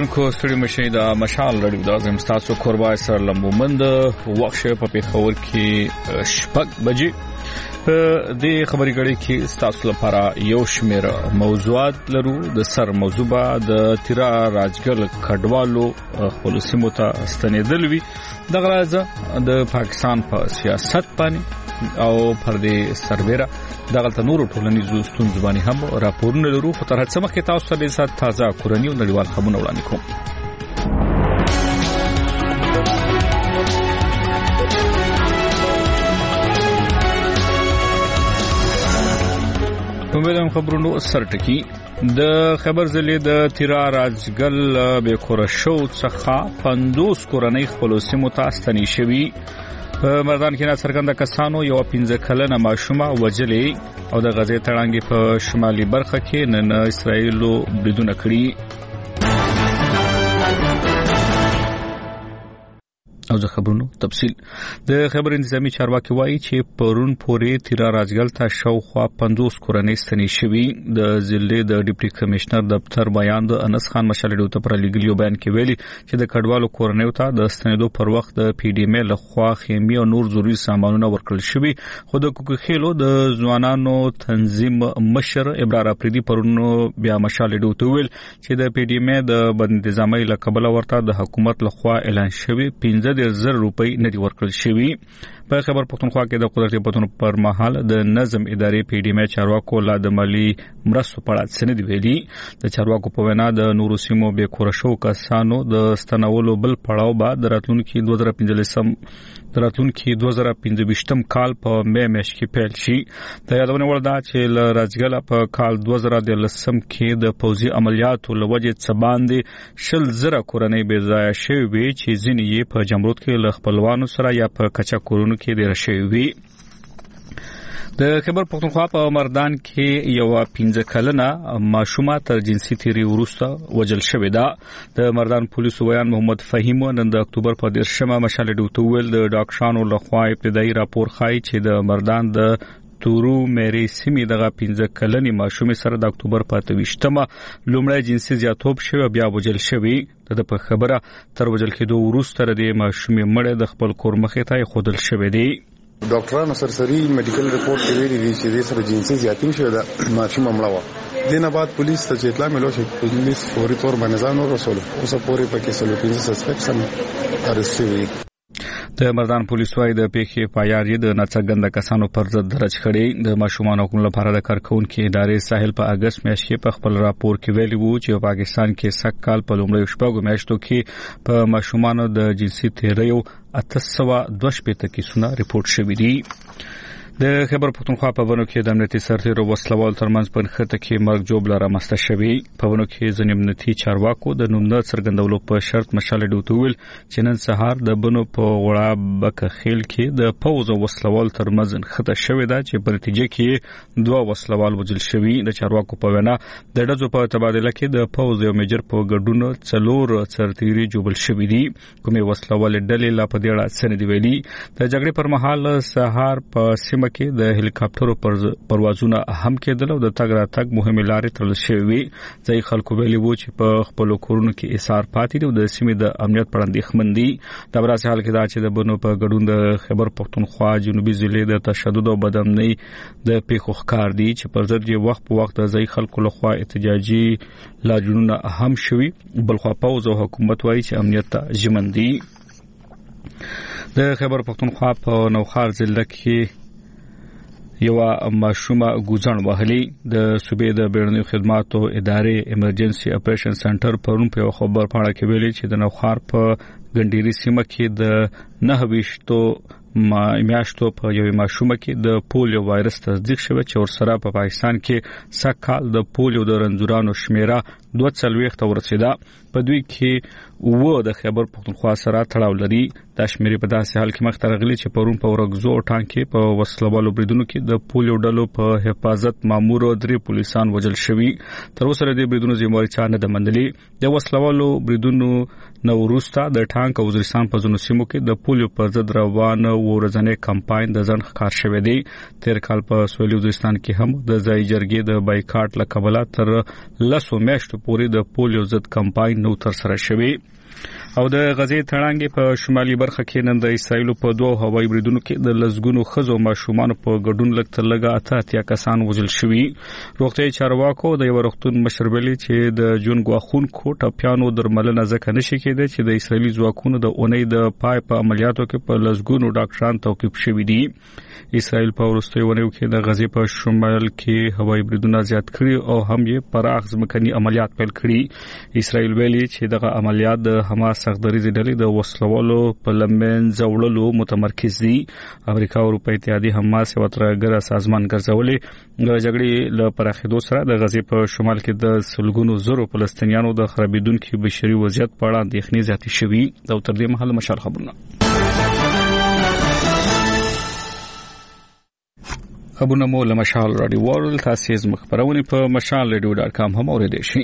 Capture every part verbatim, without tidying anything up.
اوریدونکو ستړي مشي د مشال رادیو د اعظم تاسو قربای سره لمبومند وخت په پیښور کې شپږ بجې د خبري غړي کې تاسو لپاره یو شمېر موضوعات لرو. د سر موضوع د تیرا راجګل کډوالو خپل سیمو ته ستنېدل وی د غراز د پاکستان په سیاست باندې او پر دې سربېره دغه نورو ټولنیزو ستونزو باندې هم راپورونه لرو. خو تر هڅه مخکې تاسو ته د تازه کورنۍ او نړیوال خبرونه وړاندې کوم. کومه خبرونو سرټکی د خبر زلي د تیرا راجګل به کورشو څخه پنځوس کورنۍ خپل سیمو ته ستنې شوي. مردان کې څرګنده کسانو یو پنځه کلنه ماشومه وجلې او د غزې تړانګې په شمالي برخه کې نن اسرائیلو بریدونه کړي. او د خبرونو تفصیل د خبر انتظامی چارواکي وایي چې پرون پورې تیرا راجګل ته شاوخوا پنځوس کورنۍ ستنې شوي. د ضلع د ډیپټي کمشنر دفتر بیان د انس خان مشالډو ته پر لګلیو بیان کې ویلي چې د کډوالو کورنۍ ته د ستنېدو پر وخت د پی ډی ام لخوا خیمه او نور ضروري سامانونه ورکړل شوي. خو د کوکخېلو د ځوانانو تنظیم مشر ابرار افریدي پرون بیا مشالډو ته ویل چې د پی ډی ام د بد انتظامی لقبل ورته د حکومت لخوا اعلان شوی پنځه زر روپۍ ندي ورکړل شوی. په خبر پښتونخوا کې د قدرت پښتون پر مهال د نظم ادارې پی ډی ام چارواکو لا د مالی مرستو په اړه سند ویلي. د چارواکو په وینا د نورو سیمو به کورشو کسانو د ستنولو بل پړاو بعد راتلونکي دوه زره پنځلسم راتلونکي دوه زره پنځه کال په مې میاشت کې پیل شي. د یادونه وړ ده چې ل راجګل په کال دوه زره دلسم کې د پوځي عملیاتو لوجه څباندې شل زره کورنۍ به ځای شوي چې ځینې یې په جمرود کې ل خپلوانو سره یا په کچا کورونو کې ډیر شوي. د خبر پښتونخوا په مردان کې یو پنځه کلنه ماشومه تر جنسي تیری وروسته وجل شوې ده. د مردان پولیسو ویان محمد فهیم نن د اکتوبر په دیرشمه مشالډو ته ویل د ډاکټرانو لخوا ابتدایي راپور ښایي چې د مردان د تورو مېری سیمې دغه پنځه کلنې ماشومې سره د اکتوبر په اتویشتمه لومړی جنسي زیاتوب شوی بیا وجل شوی. د په خبره تر وجل کېدو وروسته د ماشومې مړه د خپل کور مخې ته خودل شوی دی. ډاکټرانو سرسري میډیکل ریپورت کې ویلي دي چې د سره جنسي زیاتیم شوی ده ماشومه مړه و. دینه بعد پولیس ته اطلاع ملو چې پولیس فوري تور باندې ځان ورسول. اوس پورې پکې سلو پنځه سسپیکټس هم ارست شوي. د مردان پولیس وايي د پیښې پایار یې د ناڅرګنده کسانو پر ضد درج کړي. د ماشومان حقوقو لپاره د کارکونکو ادارې ساحل په اگست میاشت کې په خپل راپور کې ویلي وو چې په پاکستان کې سږ کال په لومړیو شپږو میاشتو کې په ماشومانو د جنسي تیریو اته سوه دوه شپېته کیسونه ریپورت شوي دي. د خبر پښتونخوا په ونو کې د امنیتي سرتیرو وسلوال ترمنځ په نښته کې مرګ جوړ رامنځته شوی. په ونو کې ځینې امنیتي چارواکو د نوم نه څرګندولو په شرط مشالډو ته ویل چې نن سهار د بنو په وړا بکخیل کې د پوز وسلوال ترمنځ نښته شوې ده چې په نتیجه کې دوه وسلوال وژل شوي. د چارواکو په وینا د ډزو په تبادله کې د پوز یو میجر په ګډون څلور سرتیري جوړل شوي دي. کومې وسلوال ډلې لا په دې اړه سند ویلي. د جګړې پر مهال سهار په سیمه کې د هلیکاپټرو پروازونه هم کېدل او د تګ راتګ مهمه لارې تړل شوې. ځای خلکو ویلي وو چې په خپل کورونو کې ایثار پاتې دي او د سیمې د امنیت پر اندېښمن دي. دا براسه حال کې دا چې د بنو په ګډون د خبر پښتونخوا جنوبي ضلع د تشدد او بدامنۍ د پیښو ښکار دي چې پر ضد یې وخت په وخت د ځای خلکو لخوا احتجاجي لاجونونه هم شوي. بلخوا پوز او حکومت وایي چې امنیت ته ژمن دي. د خبر پښتونخوا په نوخار ضلع کې یو ماشومه ګوزن وهلي. د صوبې د بیړنیو خدماتو ادارې ایمرجنسي اپریشن سنټر پرون په خبر پاڼه کې ویلي چې د نوخار په ګنډيري سیمه کې د نه ویشتو ما میاشتو په یو ماشومه کې د پولیو وایرس تصدیق شوی چې ورسره په پاکستان کې سږ کال د پولیو د رنځورانو شمیره دوه څلوېښت ته ورسېده. په دوی کې و د خبر پښتونخوا سره تړاو لري. د شمیرې په داسې حال کې مخ ته راغلي چې پرون په ورغزو ټانک کې په وسلوالو بریدونو کې د پولیو ډلو په حفاظت مامور او درې پولیسان وژل شوي. تر اوسه د بریدونو ذمہواری چا نه ده منلې. د وسلوالو بریدونو نو وروسته د ټانک او وزیرستان په ځینو سیمو کې د پولیو پر ضد روان ورځنی کمپاین د ځن ښکار شوی دی. تیر کال په سویلي وزیرستان کې هم د ځای جرګې د بایکاټ لکبله تر لسو میاشتو پورې د پولیو ضد کمپاین نو تر سره شوی او د غزې تړانګې په شمالي برخه کې نن د اسرایل په دوه هوایي بریدونو کې د لزګونو خزو ماشومان په ګډون لګ تر لګه اته اتیا کسان وژل شوي. روغتي چارواکو د یو روغتون مشر ویلي چې د جون غواخونکو ټاپیانو درملنه ځکه نشي کېدای چې د اسرایلی ځواکونو د اونۍ د پای په عملیاتو کې په لزګونو ډاکټران توقيف شوي دي. اسرائیل په وروستیو ونیو کې د غزې په شمال کې هوایي بریدونه زیات کړي او هم یې پراخ ځمکني عملیات پیل کړي. اسرائیل ویلي چې دغه عملیات د حماس سختدریزي ډلې د وسلوالو په لمن ځوړلو متمرکز دي. امریکا او اروپا اتحادیه حماس یو ترګر سازمان ګرځولې د جګړې له پراخېدو سره د غزې په شمال کې د سلګونو زرو فلسطینیانو د خرابېدونکو بشري وضعیت په اړه اندېښنې زیاتې شوي. دا تر دې مهال مشال خبرونه خبرونه مو له مشال رادیو ورلد تاسو زموږ خبرونه په مشال رادیو ډاټ کام هم اوریدئ شئ.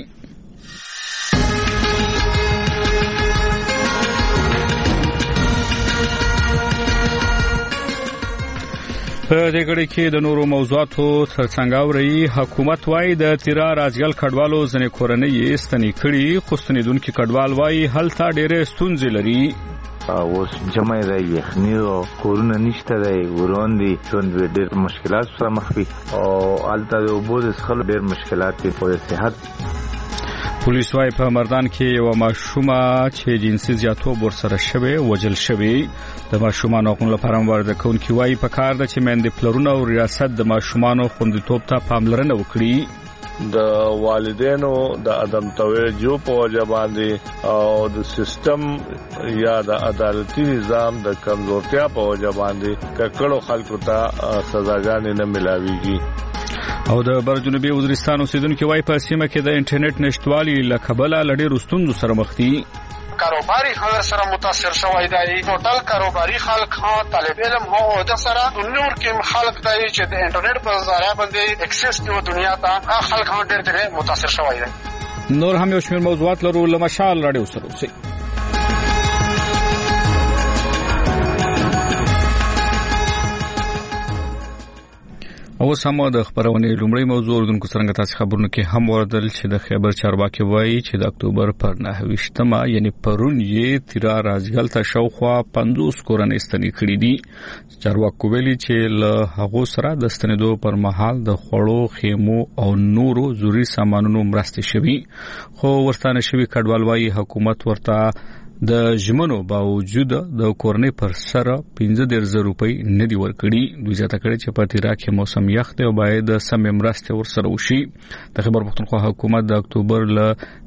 په دې غړي کې د نورو موضوعاتو ترڅنګ اوري حکومت وايي د تیرا راځګل کډوالو ځنې کورنۍ ستنې کړي خو ستنیدونکو کډوال وايي هلته ډېرې ستونزې لري. اوس جمع دی یخنیو کورونه نشته دی وروندي ژوند ډېر مشکلات سره مخ دي او الته د وبود څخه ډېر مشکلات دي په صحت. پولیس وايي په مردان کې یو ماشومه چې جنسي زیاتوب ورسره شوی وجل شوی. د ماشومان حقوقو لپاره مبارزه کوونکي وايي په کار د چې مېندې پلرونه او ریاست د ماشومان خوندیتوب ته پاملرنه وکړي. د والدینو د عدم توجه په وجه باندې او د سیستم یا د عدالتي نظام د کمزورتیا په وجه باندې ککړو خلکو ته سزاګانې نه ملاويږي. او د بر جنوبي وزیرستان اوسیدونکو وايي په سیمه کې د انټرنیټ نشټوالي لکبله لړې رستونزو سره مخ دي. کاروباري خلک سره متاثر شوی دی. ټوټل کاروباري خلک ها طالب علم هو د سره نور کې خلک دی چې د انټرنیټ په ذریعہ باندې اکسس کوي دنیا ته خلک هم ډېر ډېر متاثر شوی دی. نور هم یو شمېر موضوعات لرو لمشال رادیو سره اوسئ. او سمو د خبرونه لومړی موضوع اردوونکو څنګه تاسو خبرونه کې هم وردل چې د خیبر چارواکي وایي چې د اکتوبر پر نهه یعنی پرون یې تیرا راځګل ته شاوخوا پنځوس کورنۍ ستنې کړې دي. چارواکو ویلي چې له هغه سره د ستنېدو پر مهال د خوړو خیمو او نورو ضروري سامانونو مرسته شوي خو ورستانه شوي کډوال وایي حکومت ورته د ژمنو باوجود د کورنۍ پر سره پنځه ډیر زره روپۍ نه دی ورکړي. دوی ځکه کړي چې په تیرا کې موسم یخ دی او باید سم مرسته ورسره وشي. د خبر پښتونخوا حکومت د اکتوبر ل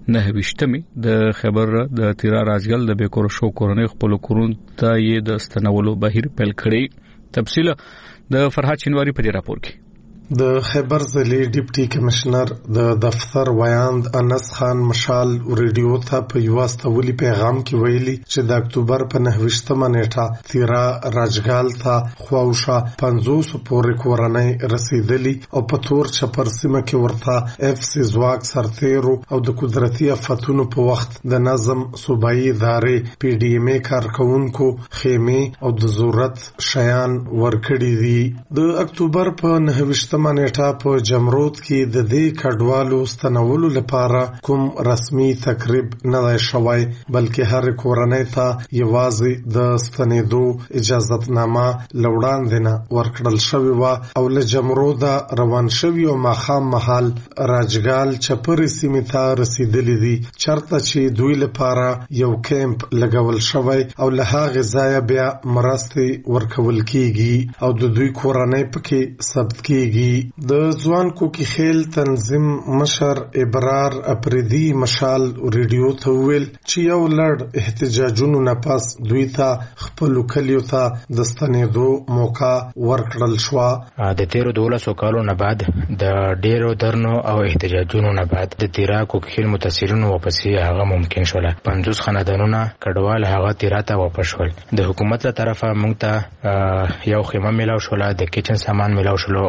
نهه د خبر د تیرا راځګل د بیکور شو کورنۍ خپل کورون ته یې د استنولو بهیر پیل کړي. تفصیل د فرحات شینواری په دې راپور کې. د خیبر ضلع ډیپټي کمشنر د دفتر ویاند انس خان مشال ریډیو ته په یو استولي پیغام کې ویلي چې د اکتوبر په نهه نیټه تیرا راجګال ته خواوشا پنځوس پورې کورنۍ رسیدلی او په تور چپر سیمه کې ورته اف سی زواک سرتیرو او د قدرتي افتونو په وخت د نظم صوبایي ادارې پی ډی ایم کارکونکو خیمه او د ضرورت شیان ورکړي دي. د اکتوبر په نهه نیټه په جمرود کې د دې کډوالو ستنولو لپاره کوم رسمي تقریب نه دی شوی بلکې هر کورنۍ ته یوازې د ستنېدو اجازهتنامه لوړاندې نه ورکړل شوی و او له جمرود روان شوی او ماخام محل راجګال چپرې سیمې ته رسیدلې دي چرته چې دوی لپاره یو کیمپ لګول شوی او له هغه ځای بیا مرستې ورکول کیږي او د دوی کورنۍ پکې ثبت کیږي. د ځوان کوکی خیل تنظیم مشر ابرار اپریدي مشال ریډیو ته ویل چې یو لړ احتجاجونو نه پس دوی ته خپل کلیو ته د ستنېدو موقع ورکړل شو. د تیرو دولسو کالو نه بعد د ډیرو درنو او احتجاجونو نه بعد د تیرا کوکی خیل متاثرینو واپسې هغه ممکن شول. پنځوس خاندانونه کډوال هغه تیرا ته واپس شول. د حکومت له طرفه موږ ته یو خیمه ملاو شول، د کچن سامان ملاو شول او ورسره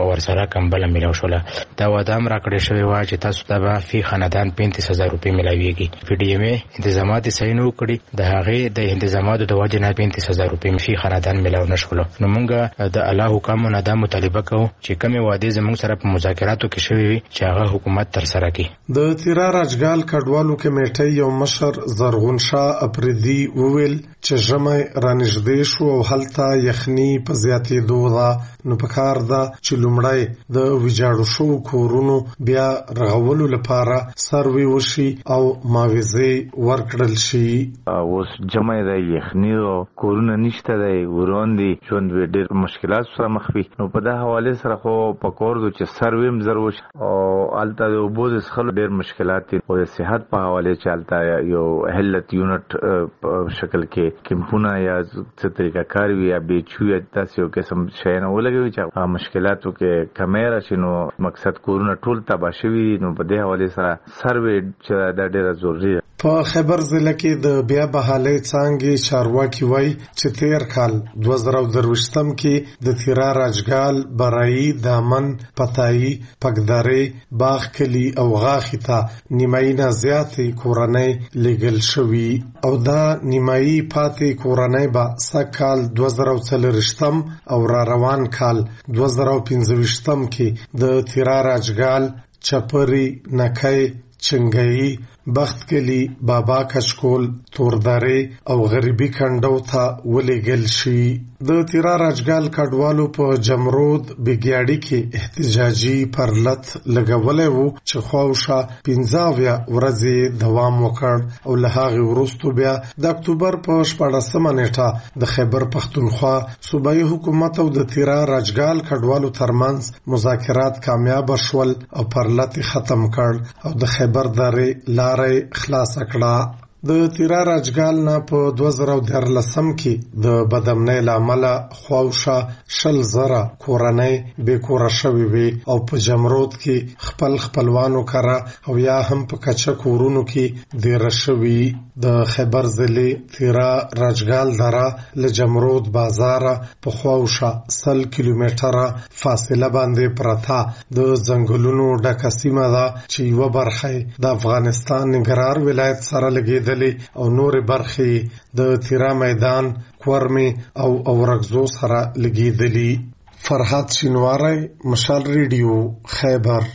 هغه کمبله ملو شوله. دا وعده هم راکړې شوې وه چې تاسو ته به فی خاندان پینتیس هزار روپۍ ملاویږي. پی ډي ایم ای انتظامات صحیح نه وکړي، د هغې د انتظاماتو د وجې نه پینتیس هزار روپۍ فی خاندان ملاو نه شولو. نو موږ د الله حکامو نه دا مطالبه کوو چې کومې وعدې زموږ سره په مذاکراتو کې شوې وي چې هغه حکومت ترسره کړي. د تیرا راجګال کډوالو کمیټې یو مشر زرغون شاه اپریدي وویل چې ژمی رانږدې شو او هلته یخني په زیاتېدو ده، نو پکار ده چې لومړی د ویجاړو شوو کورونو بیا رغولو لپاره سروې وشي او معاوضې ورکړل شي. اوس جمع ده یخني او کورونه نشته دی، وران دي، ژوند ډېر مشکلات سره مخ وي. نو په دا حواله سره خو پکور دو چې سروې هم ضرور او الته د اوبو د څښلو ډېر مشکلات دي او د صحت په حواله چې الته یو هیلت یونټ په شکل کې کمپونه یا څه طریقه کار وي یا بیچو یا تاسو یو قسم شي نه ولګوي چې مشکلاتو کې کمیره شنو مقصد کورونه ټول تباہ شوي. نو په دې حواله سره سروې چې دا ډېر ضروري ده. په خیبر ضلع کې د بیا بحالۍ څانګې چارواکي وایي چې تیر کال دوه زره درویشتم کې د تیرا راجګال، برایي، دامن، پتایي، پګدارې، باغ کلي او غاښي ته نیمایي نه زیاتې کورنۍ لیږل شوي او دا نیمایي پاتې کورنۍ به سږ کال دوه زره څلوېښتم او را روان کال دوه زره پنځه ویشتم کې د تیرا راجګال، چپري، نکۍ، چنګایي، بخت کلی، بابا کشکول، توردارې او غریبي کنډو ته ولېږل شي. د تیرا راجګال کډوالو په جمرود بګیاړي کې احتجاجي پرلت لګولی وو چې خواوشا پنځه اویا ورځې دوام وکړ او له هغې وروستو بیا د اکتوبر په شپاړسمه نیټه د خیبر پښتونخوا صوبایي حکومت او د تیرا راجګال کډوالو ترمنځ مذاکرات کامیاب شول او پرلت ختم کړ او د خیبر درې لارې خلاص کړه. د تیرا راجګال نه په دوه زره دیارلسم کې د بدامنۍ له امله خواوشا شل زره کورنۍ بې کوره شوې وې او په جمرود کې خپل خپلوانو کره او یا هم په کچه کورونو کې دیره شوي. د خیبر ضلع تیرا راجګال دره له جمرود بازاره په خواوشا سل کیلومتره فاصله باندې پرته د ځنګلونو ډکه سیمه ده چې یوه برخه د افغانستان ننګرهار ولایت سره لګېدلې او نور برخې د تیرا میدان، کورمي او اورګزو سره لګېدلې. فرحات شینواری، مشال ریډیو، خیبر.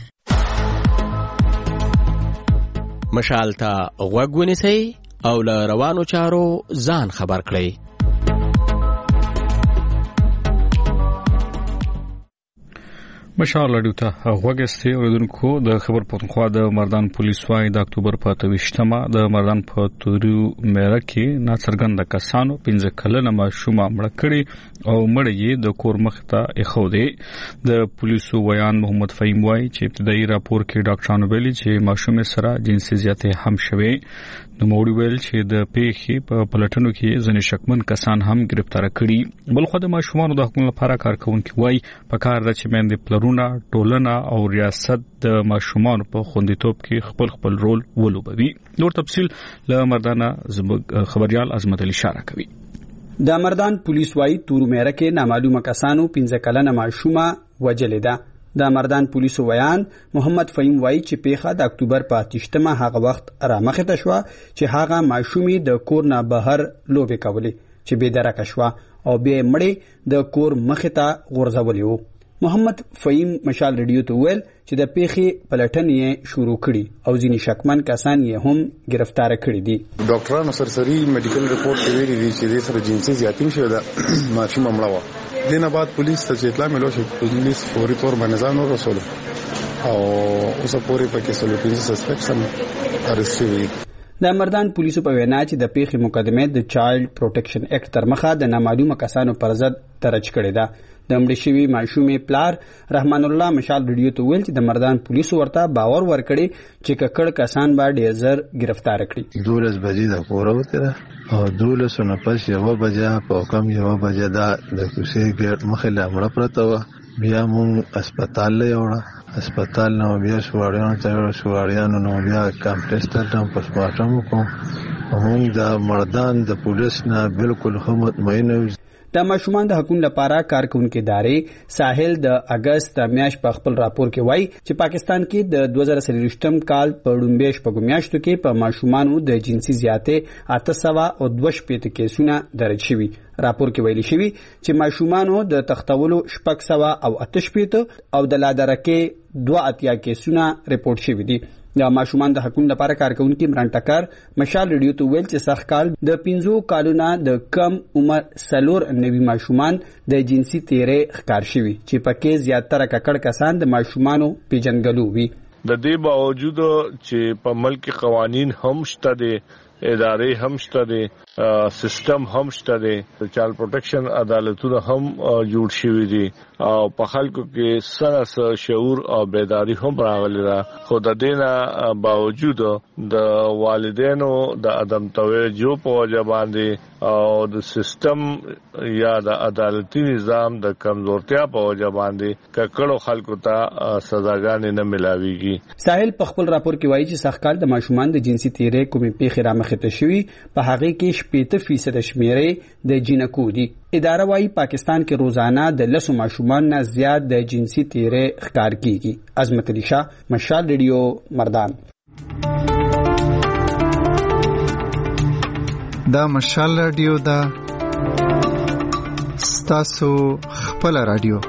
مشال ته غوږ ونیسئ او له روانو چارو ځان خبر کړئ. مشال راډیو ته غوږ اوریدونکو. د خبر پښتونخوا د مردان پولیس وايي د اکتوبر په اته ویشتمه د مردان په توریو میره کې ناڅرګنده کسانو پنځه کلنه ماشومه مړه کړې او مړ یې د کور مخ ته ایښودې. د پولیسو ویان محمد فهیم وايي چې ابتدایي راپور کې ډاکټرانو ویلي چې ماشومې سره جنسي زیاتې هم شوې. نو موږ ویل چې د پیښې په پلټنو کې ځینې شکمن کسان هم گرفتار کړي. بلخو د ماشومانو د حقوقو لپاره کارکونکي وايي پکار د چې مېندې پلرونه، ټولنه او ریاست د ماشومانو په خوندیتوب کې خپل خپل رول ولوبوي. نور تفصیل له مردانه خبريال عظمت علي اشاره کوي. د مردان پولیس وايي تورو میره کې نامعلومه کسانو پنځه کلنه ماشومه وجلې ده. د مردان پولیسو ویان محمد فهیم وايي چې پیښه د اکتوبر په اتشتمه هغه وخت را مخه ته شو چې هغه ماشومې د کور نه بهر لوبې کولې چې بې درکه شو او بیا مړې د کور مخه ته غورځولې وو. محمد فهیم مشال ریډیو ته ویل چې د پیښې پلټنې شروع کړي او ځینې شکمن کسان یې هم گرفتار کړي دي. ډاکټرانو سرسري میډیکل ریپورت کې ویلي دي چې د سره جنسي زیاتې شوې ده، ماشومه مړه وه. دینه بعد پولیس ته چې اطلاع ملو شو، پولیس فوري طور باندې ځان ورسول او اوس پورې پکې سلو پنځه سسپیکټس هم اریسټ شوي. د مردان پولیسو په وینا چې د پیښې مقدمه د چایلډ پروټیکشن ایکټ تر مخه د نامعلومه کسانو پر ضد درج کړې ده. د مړې شوي ماشومې پلار رحمان الله مشال ریډیو ته ویل چې د مردان پولیسو ورته باور ورکړي چې ککړ کسان به ډېر زر گرفتار کړي. دولس بجې د کوره وته او دولس نه پس یو بجې په کم یو بجې دا د کوڅې ګټ مخې له مړه پرته و. بیا مونږ هسپتال له یوړه، هسپتال نو بیا شواړیانو ته شواړیانو نو بیا کمپلیکس ته هم پوسټمارټم وکړو. مونږ د مردان د پولیس نه بالکل هم مطمئن یو. د ماشومان د حقوقو لپاره کارکونکو ادارې ساحل د اگست د میاشت په خپل راپور کې وایي چې پاکستان کې د دوه زره څلوېښتم کال په لومړۍ شپږو میاشتو کې په ماشومانو د جنسي زیاتې اته سوه او دوه شپېته کیسونه درج شوي. راپور کې ویلي شوي چې ماشومانو د تختولو شپږ سوه او اته شپېته او د لادرکې دوه اتیا کیسونه ریپورټ شوي دي. د ماشومان د حقوقو لپاره کارکونکي عمران ټکر مشال ریډیو ته ویل چې سخت کال د پنځو کالونو د کم عمر سلور نوي ماشومان د جنسي تیرې ښکار شوي چې پکې زیاتره ککړ کسان د ماشومانو پیژنګلو وي. د دې باوجود چې په ملک قوانین هم شته دي، ادارې هم شته دي، سیستم هم شته دي، چایلډ پروټیکشن عدالتونه هم جوړ شوي دي او په خلکو کې سره شعور او بیداری هم راغلی ده. خو د دې نه باوجود د والدینو د عدم توجه په وجه باندې او د سیستم یا د عدالتي نظام د کمزورتیا په وجه باندې ککړو خلکو ته سزاګانې نه ملاويږي. ساحل په خپل راپور کې وایي چې سخت کال د ماشومان د جنسي تیرې کومې پیښې رامخې ته شوي په هغه کې شپېته فیصد شمیرې د جنکو دي. اداره وايي پاکستان کې روزانه د لسو ماشومان نه زیات د جنسي تیرې ښکار کیږي. عظمت علي شاه، مشال ریډیو، مردان. دا مشال ریډیو دا ستاسو خپل ریډیو.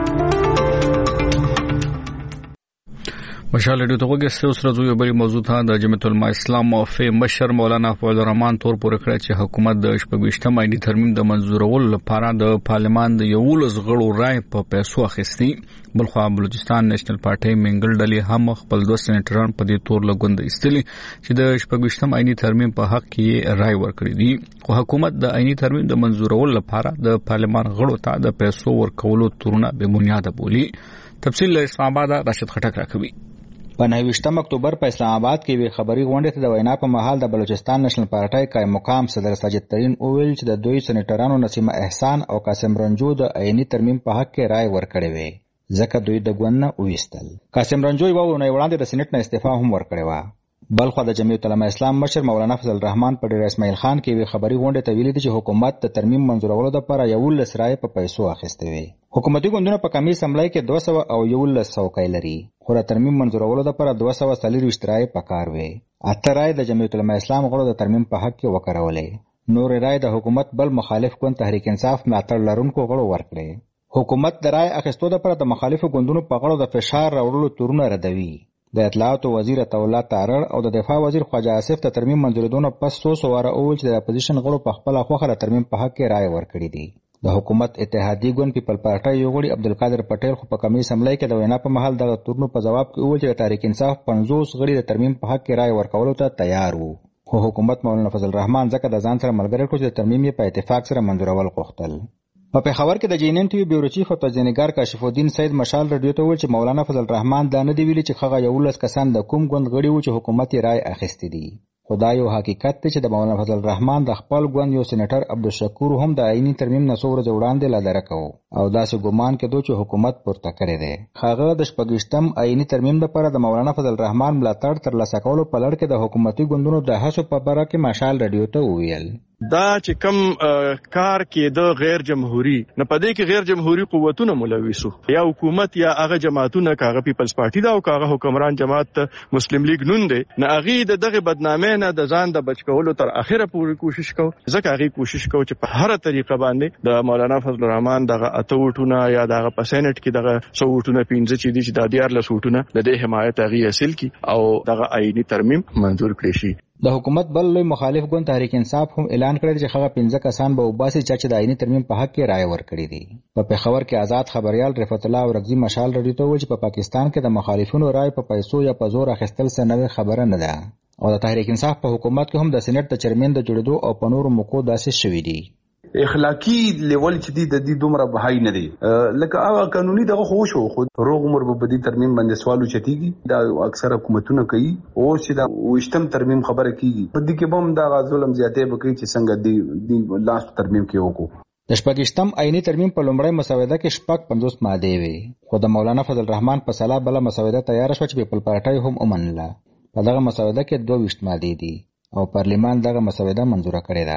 مشال ریډیو ته وګورئ. اوس راځو یو بل موضوع ته. د جمعیت العلماء اسلام موفي مشر مولانا فضل الرحمن تور پورې کړی چې حکومت د شپږویشتم آئینی ترمیم د منظورولو لپاره د پارلمان د یولس غړو رائے په پیسو اخیستي. بلخوا بلوچستان نېشنل پارټي منګل ډلې هم خپل دوه سېنیټران په دې تور لګوند ایستلي چې د شپږویشتم آئینی ترمیم په حق کې رائے ورکړي دي. خو حکومت د آئینی ترمیم د منظورولو لپاره د پارلمان غړو ته د پیسو ورکولو تورونه بې بنیاده بولي. تفصیل له اسلام آباد راشد خټک راکوي. په نهویشتم اکتوبر په اسلام آباد کې وی خبري غونډه ته د وینا په محل د بلوچستان نېشنل پارټي قائم مقام صدر ساجد ترين وویل چې د دوی سېنیټرانو نسیمه احسان او قاسم رنجو د آئینی ترمیم په حق کې رائے ورکړې وي، ځکه دوی د ګوند نه وېستل. قاسم رنجو یو ونه وړاندې د سېنیټ نه استعفا هم ورکړې و. بلخوا د جمعیت العلماء اسلام مشر مولانا فضل الرحمن په ډیر اسماعیل خان کې وی خبري غونډه ته ویلي چې حکومت د ترمیم منظورولو لپاره یولس رائے په پیسو اخیستې وي. حکومتي ګوندونه په کمی سملای کې دوه سوه او یولس څوکۍ لري، خو د ترمیم منظورولو لپاره دوه سوه څلرویشت رائے پکار وي. اته رائے د جمعیت العلماء اسلام غړو د ترمیم په حق کې وکړولې. نور رائے د حکومت بل مخالف ګوند تحریک انصاف ملاتړ لرونکو غړو ورکړي. حکومت د رائے اخیستو لپاره د مخالفو ګوندونو په غړو د فشار راوړلو تورونه ردوي. د اطلاعات وزیر عطاالله تارړ او د دفاع وزیر خواجه آصف ته ترمیم منظوریدونه پس څو سواره اول چې د اپوزیشن غړو په خپل خوخه د ترمیم په حق کې رائے ورکړي دي. د حکومت اتحادیه ګوند پیپل پارټي یو غړي عبدالقادر پټیل خو په کمی سملای کې د وینا په محل د تورونو په جواب کې وویل چې تحریک انصاف پنځوس غړي د ترمیم په حق کې رائے ورکولو ته تیار وو، خو حکومت مولانا فضل الرحمن ځکه د ځان سره ملګری کړو چې د ترمیم یې په اتفاق سره منظورول غوښتل. په پېښور کې د جینن ټي وي بیورو چیف او تجزیه‌نګار کاشف الدین سید مشال ریډیو ته وویل چې مولانا فضل الرحمن دا نه دی ویلي چې هغه یولس کسان د کوم ګوند غړي وو چې حکومت یې رائے اخیستې دي. خو دا یو حقیقت دی چې د مولانا فضل الرحمن د خپل ګوند یو سېنیټر عبدالشکور هم د آئینی ترمیم نه څو ورځې وړاندې لادرک و او داسې ګمان کېدو چې حکومت پورته کړی دی. هغه د شپږویشتم آئینی ترمیم لپاره د مولانا فضل الرحمن ملاتړ ترلاسه کولو په لړ کې د حکومتي ګوندونو د هڅو په باره کې مشال ریډیو ته وویل دا چې کم کار کې د غیر جمهوریت نه پدې کې غیر جمهوریت قوتونه ملوثو یا حکومت یا هغه جماعتونه کاغه پیپلز پارټي دا او کاغه حکمران جماعت مسلم لیگ نون دی نه اغي د دغه بدنامۍ نه د ځان د بچ کولو تر اخره پورې کوشش کو ځکه هغه کوشش کو چې په هر طریقه باندې د مولانا فضل الرحمن دغه اتوټونه یا دغه پسینټ کې دغه سوټونه پینځه چې دي چې د دیار لسوټونه د دې حمایت هغه حاصل کی او دغه آئینی ترمیم منظور کړي شي. د حکومت بل لوی مخالف ګوند تحریک انصاف هم اعلان کړی چې هغه پنځه کسان به وباسي چې د آئینی ترمیم په حق کې رائے ورکړي دي. په پېښور کې آزاد خبريال رفعت الله اورغزي مشال ریډیو ته وویل چې په پاکستان کې د مخالفینو رائے په پیسو یا په زور اخیستل څه نوې خبره نه ده او د تحریک انصاف په حکومت کې هم د سېنات د چیرمن د جوړېدو او په نورو موکو داسې شوي دي. اخلاقی لیول چې دی د دې دومره بهای نه دی لکه هغه قانوني دغه خو شو خو روغ عمر په بدی ترمیم باندې سوالو چتیږي دا اکثر حکومتونه کوي او چې دا وشتم ترمیم خبره کیږي په دې کې بم دا ظلم زیاتې بکې چې څنګه دی د لاست ترمیم کې وکړو. د شپږشتم آئینی ترمیم په لومړی مسوده کې شپږ پنځوس مادې وي خو د مولانا فضل الرحمن په سلا بل مسوده تیار شو چې پیپل پارټي هم ومنله. په دغه مسوده کې دوه ویشت مادې دي او پارلیمان دغه مسوده منظور کړې ده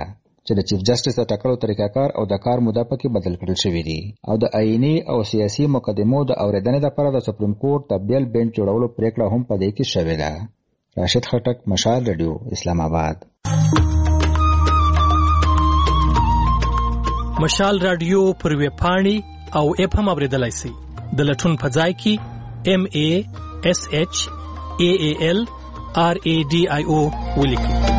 چې د چیف جسټس د ټاکلو طریقاکار او د کار موده پکې بدل کړل شوی دی او د آئینی او سیاسي مقدمو د اوریدنې لپاره د سپریم کورټ د بیل بنچ جوړولو پریکړه هم په دې کې شوې ده. راشد خټک، مشال رادیو، اسلام آباد. مشال رادیو پر ویب پاڼې او اپ هم اوریدلای شئ. د لټون په ځای کې ام ای اس ایچ ای ای ال آر ای ډي آی او ولیکئ.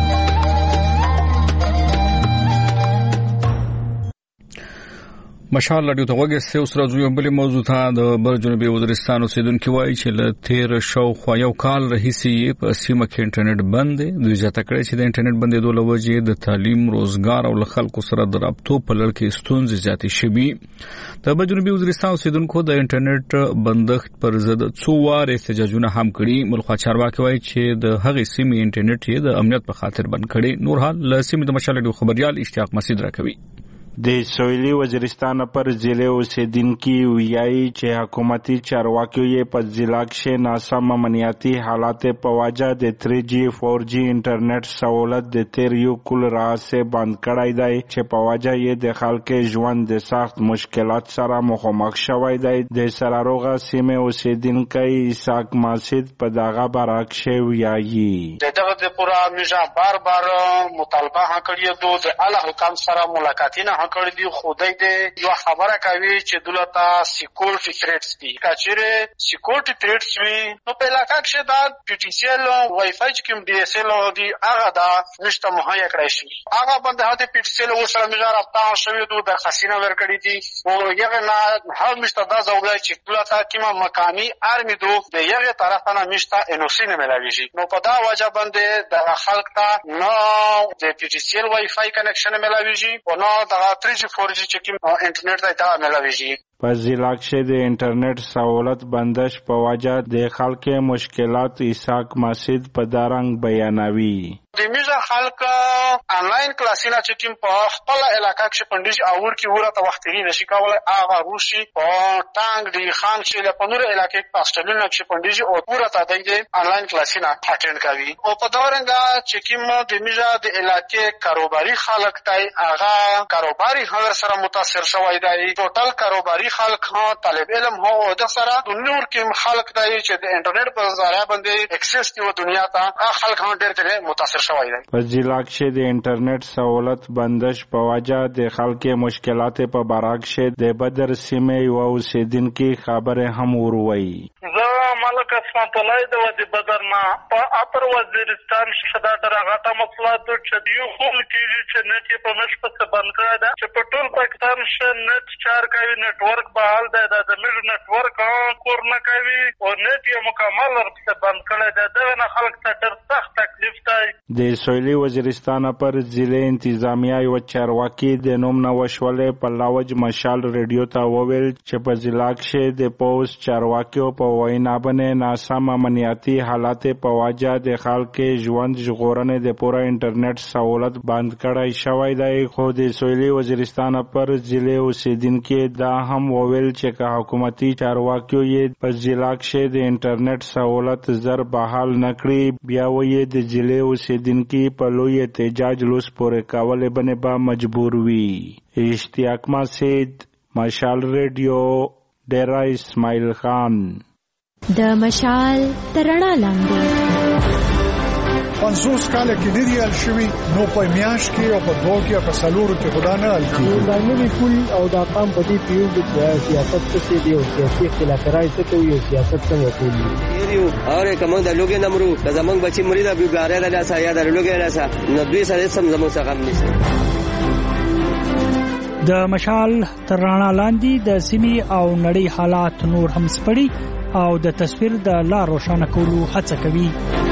مشال رادیو ته وګورئ. اوس راځو یو بل موضوع ته. د بر جنوبي وزیرستان اوسیدونکو وایي چې له تیر شاوخوا یو کال راهیسې په سیمه کې انټرنیټ بند دی. دوی زیاته کړې چې د انټرنیټ بندېدو له وجې د تعلیم، روزګار او له خلکو سره د رابطو په لړ کې ستونزې زیاتې شوي. د بر جنوبي وزیرستان اوسیدونکو د انټرنیټ بندښت پر ضد څو واره احتجاجونه هم کړي. ملخوا چارواکي وایي چې د هغې سیمې انټرنیټ یې د امنیت په خاطر بند کړي. نور حال له سیمې د مشال رادیو خبريال اشتیاق مسعود راکوي. د سویلي وزیرستان پر ضلع اوسیدونکي ویایي چې حکومتي چارواکي یې په ضلع کې ناسم امنیتي حالات په وجه د تھری جی فور جی انټرنیټ سہولت د تیر یو کل راځه بند کړای دی چې په وجه یې د خلکو ژوند د سخت مشکلات سره مخامخ شوی دی. د سراروغه سیمه اوسیدونکي اسحاق مسعود په دغه برعکس ویایي دغه د پورا میجا بار بار مطالبه کړی دوه د اعلی حکام سره ملاقاتونه کړی دی. خدای دې یو خبره کوي چې دولت سکیورټي تھریټس دي. کچېره سکیورټي تھریټس وي نو په علاقه کې دا پی ټی سی ال وای فای چې کوم ډي اس ال دی هغه دا نشته مهیا کړی شي. هغه باندې هغه پی ټی سی ال سره میجا رابطه شوی دوه د خسینه ور کړی دي او یغه نه هر مشته دا زوړای چې دولت کیما مقامی ارمی دو د یغه طرف نه مشته انوسی نه ملاوي شي. نو په دا وجه باندې د خلک ته نو د پی ټی سی ال وای فای کنیکشن ملاوي شي او نو د تھری جی فور جی چې کوم انټرنیټ دا ملاوي شي. په ضلع کې د انټرنیټ سہولت بندش په وجه د خلکو مشکلات اسحاق مسعود په دارنګ بیانوي. د میجا خلک انلاین کلاسونه چې کوم په خپل علاقې کې پندیش اور کې ورته وختري نشي کولای هغه روشي په ټانګ دی خان چې له پنور علاقې کې پاستلونه کې پندیش او ورته د انلاین کلاسونه اټینډ کوي. او په دورنګ چې کوم د میجا د علاقې کاروباري خلک تای هغه کاروباري خلک سره متاثر شوی دی. ټوټل کاروباري خلک ها طالب علم هو او د سره د نور کې خلک دی چې د انټرنیټ په ذریعہ باندې اکسس دی دنیا ته خلک هم ډېر ډېر متاثر شوی دی. په ضلع کې د انټرنیټ سہولت بندش په وجه د خلکو مشکلات په برعکس د بدر سیمه یو اوسیدونکي خبره هم وروي. زه ملک اسمت الله د ودی بدر نه په اپر وزیرستان شدا درغه مصلحت چې یو خل کې چې نت په مش په بند کړه دا چې په ټول پاکستان ش نت چار کوي نتورک بحال دی د میر نتورک کور نه کوي او نت یې مکمل ورته بند کړه دا دغه خلک ته ډېر سخت تکلیف دی. د سویلي وزیرستان پر ضلع انتظامیه یو چارواکي د نوم نوښولې په لاوج مشال رادیو ته وویل چې په ضلع کې د پوس چارواکیو په وینا باندې ناسم امنیتي حالات په وجه د خلکو ژوند ژغورنې د پوره انټرنیټ سہولت بند کړای شوی دی. خو د سویلي وزیرستان پر ضلع اوسیدونکو دا هم وویل چې که حکومتي چارواکیو یې په ضلع کې د انټرنیټ سہولت زر بحال نکړي بیا وایي د ضلع اوسیدونکو په لوی احتجاج لوس پورې کولې باندې به مجبور وي. اشتیاق مسعود، مشال رادیو، ډیرا اسماعیل خان. د مشال ترڼا لاندې پنځوس کاله کې لري الشوي نو په میاش کې او په دوه کې په سلورو کې خدا نه الکو دا نوې کول او دا قام په دې پیو د سیاست څخه دی او سیاسي خلافکارای څه کوي او سیاست څنګه کوي یو اوره کوم د لوګي نمرو د زمنګ بچی مرید بیګاره د لاسه یا د لوګي لاسه نو دوی سره سم زمو څخه غم نشي. د مشال ترڼا لاندې د سیمې او نړۍ حالات نور هم سپړي او د تصویر د لار روښانه کولو هڅه کوي.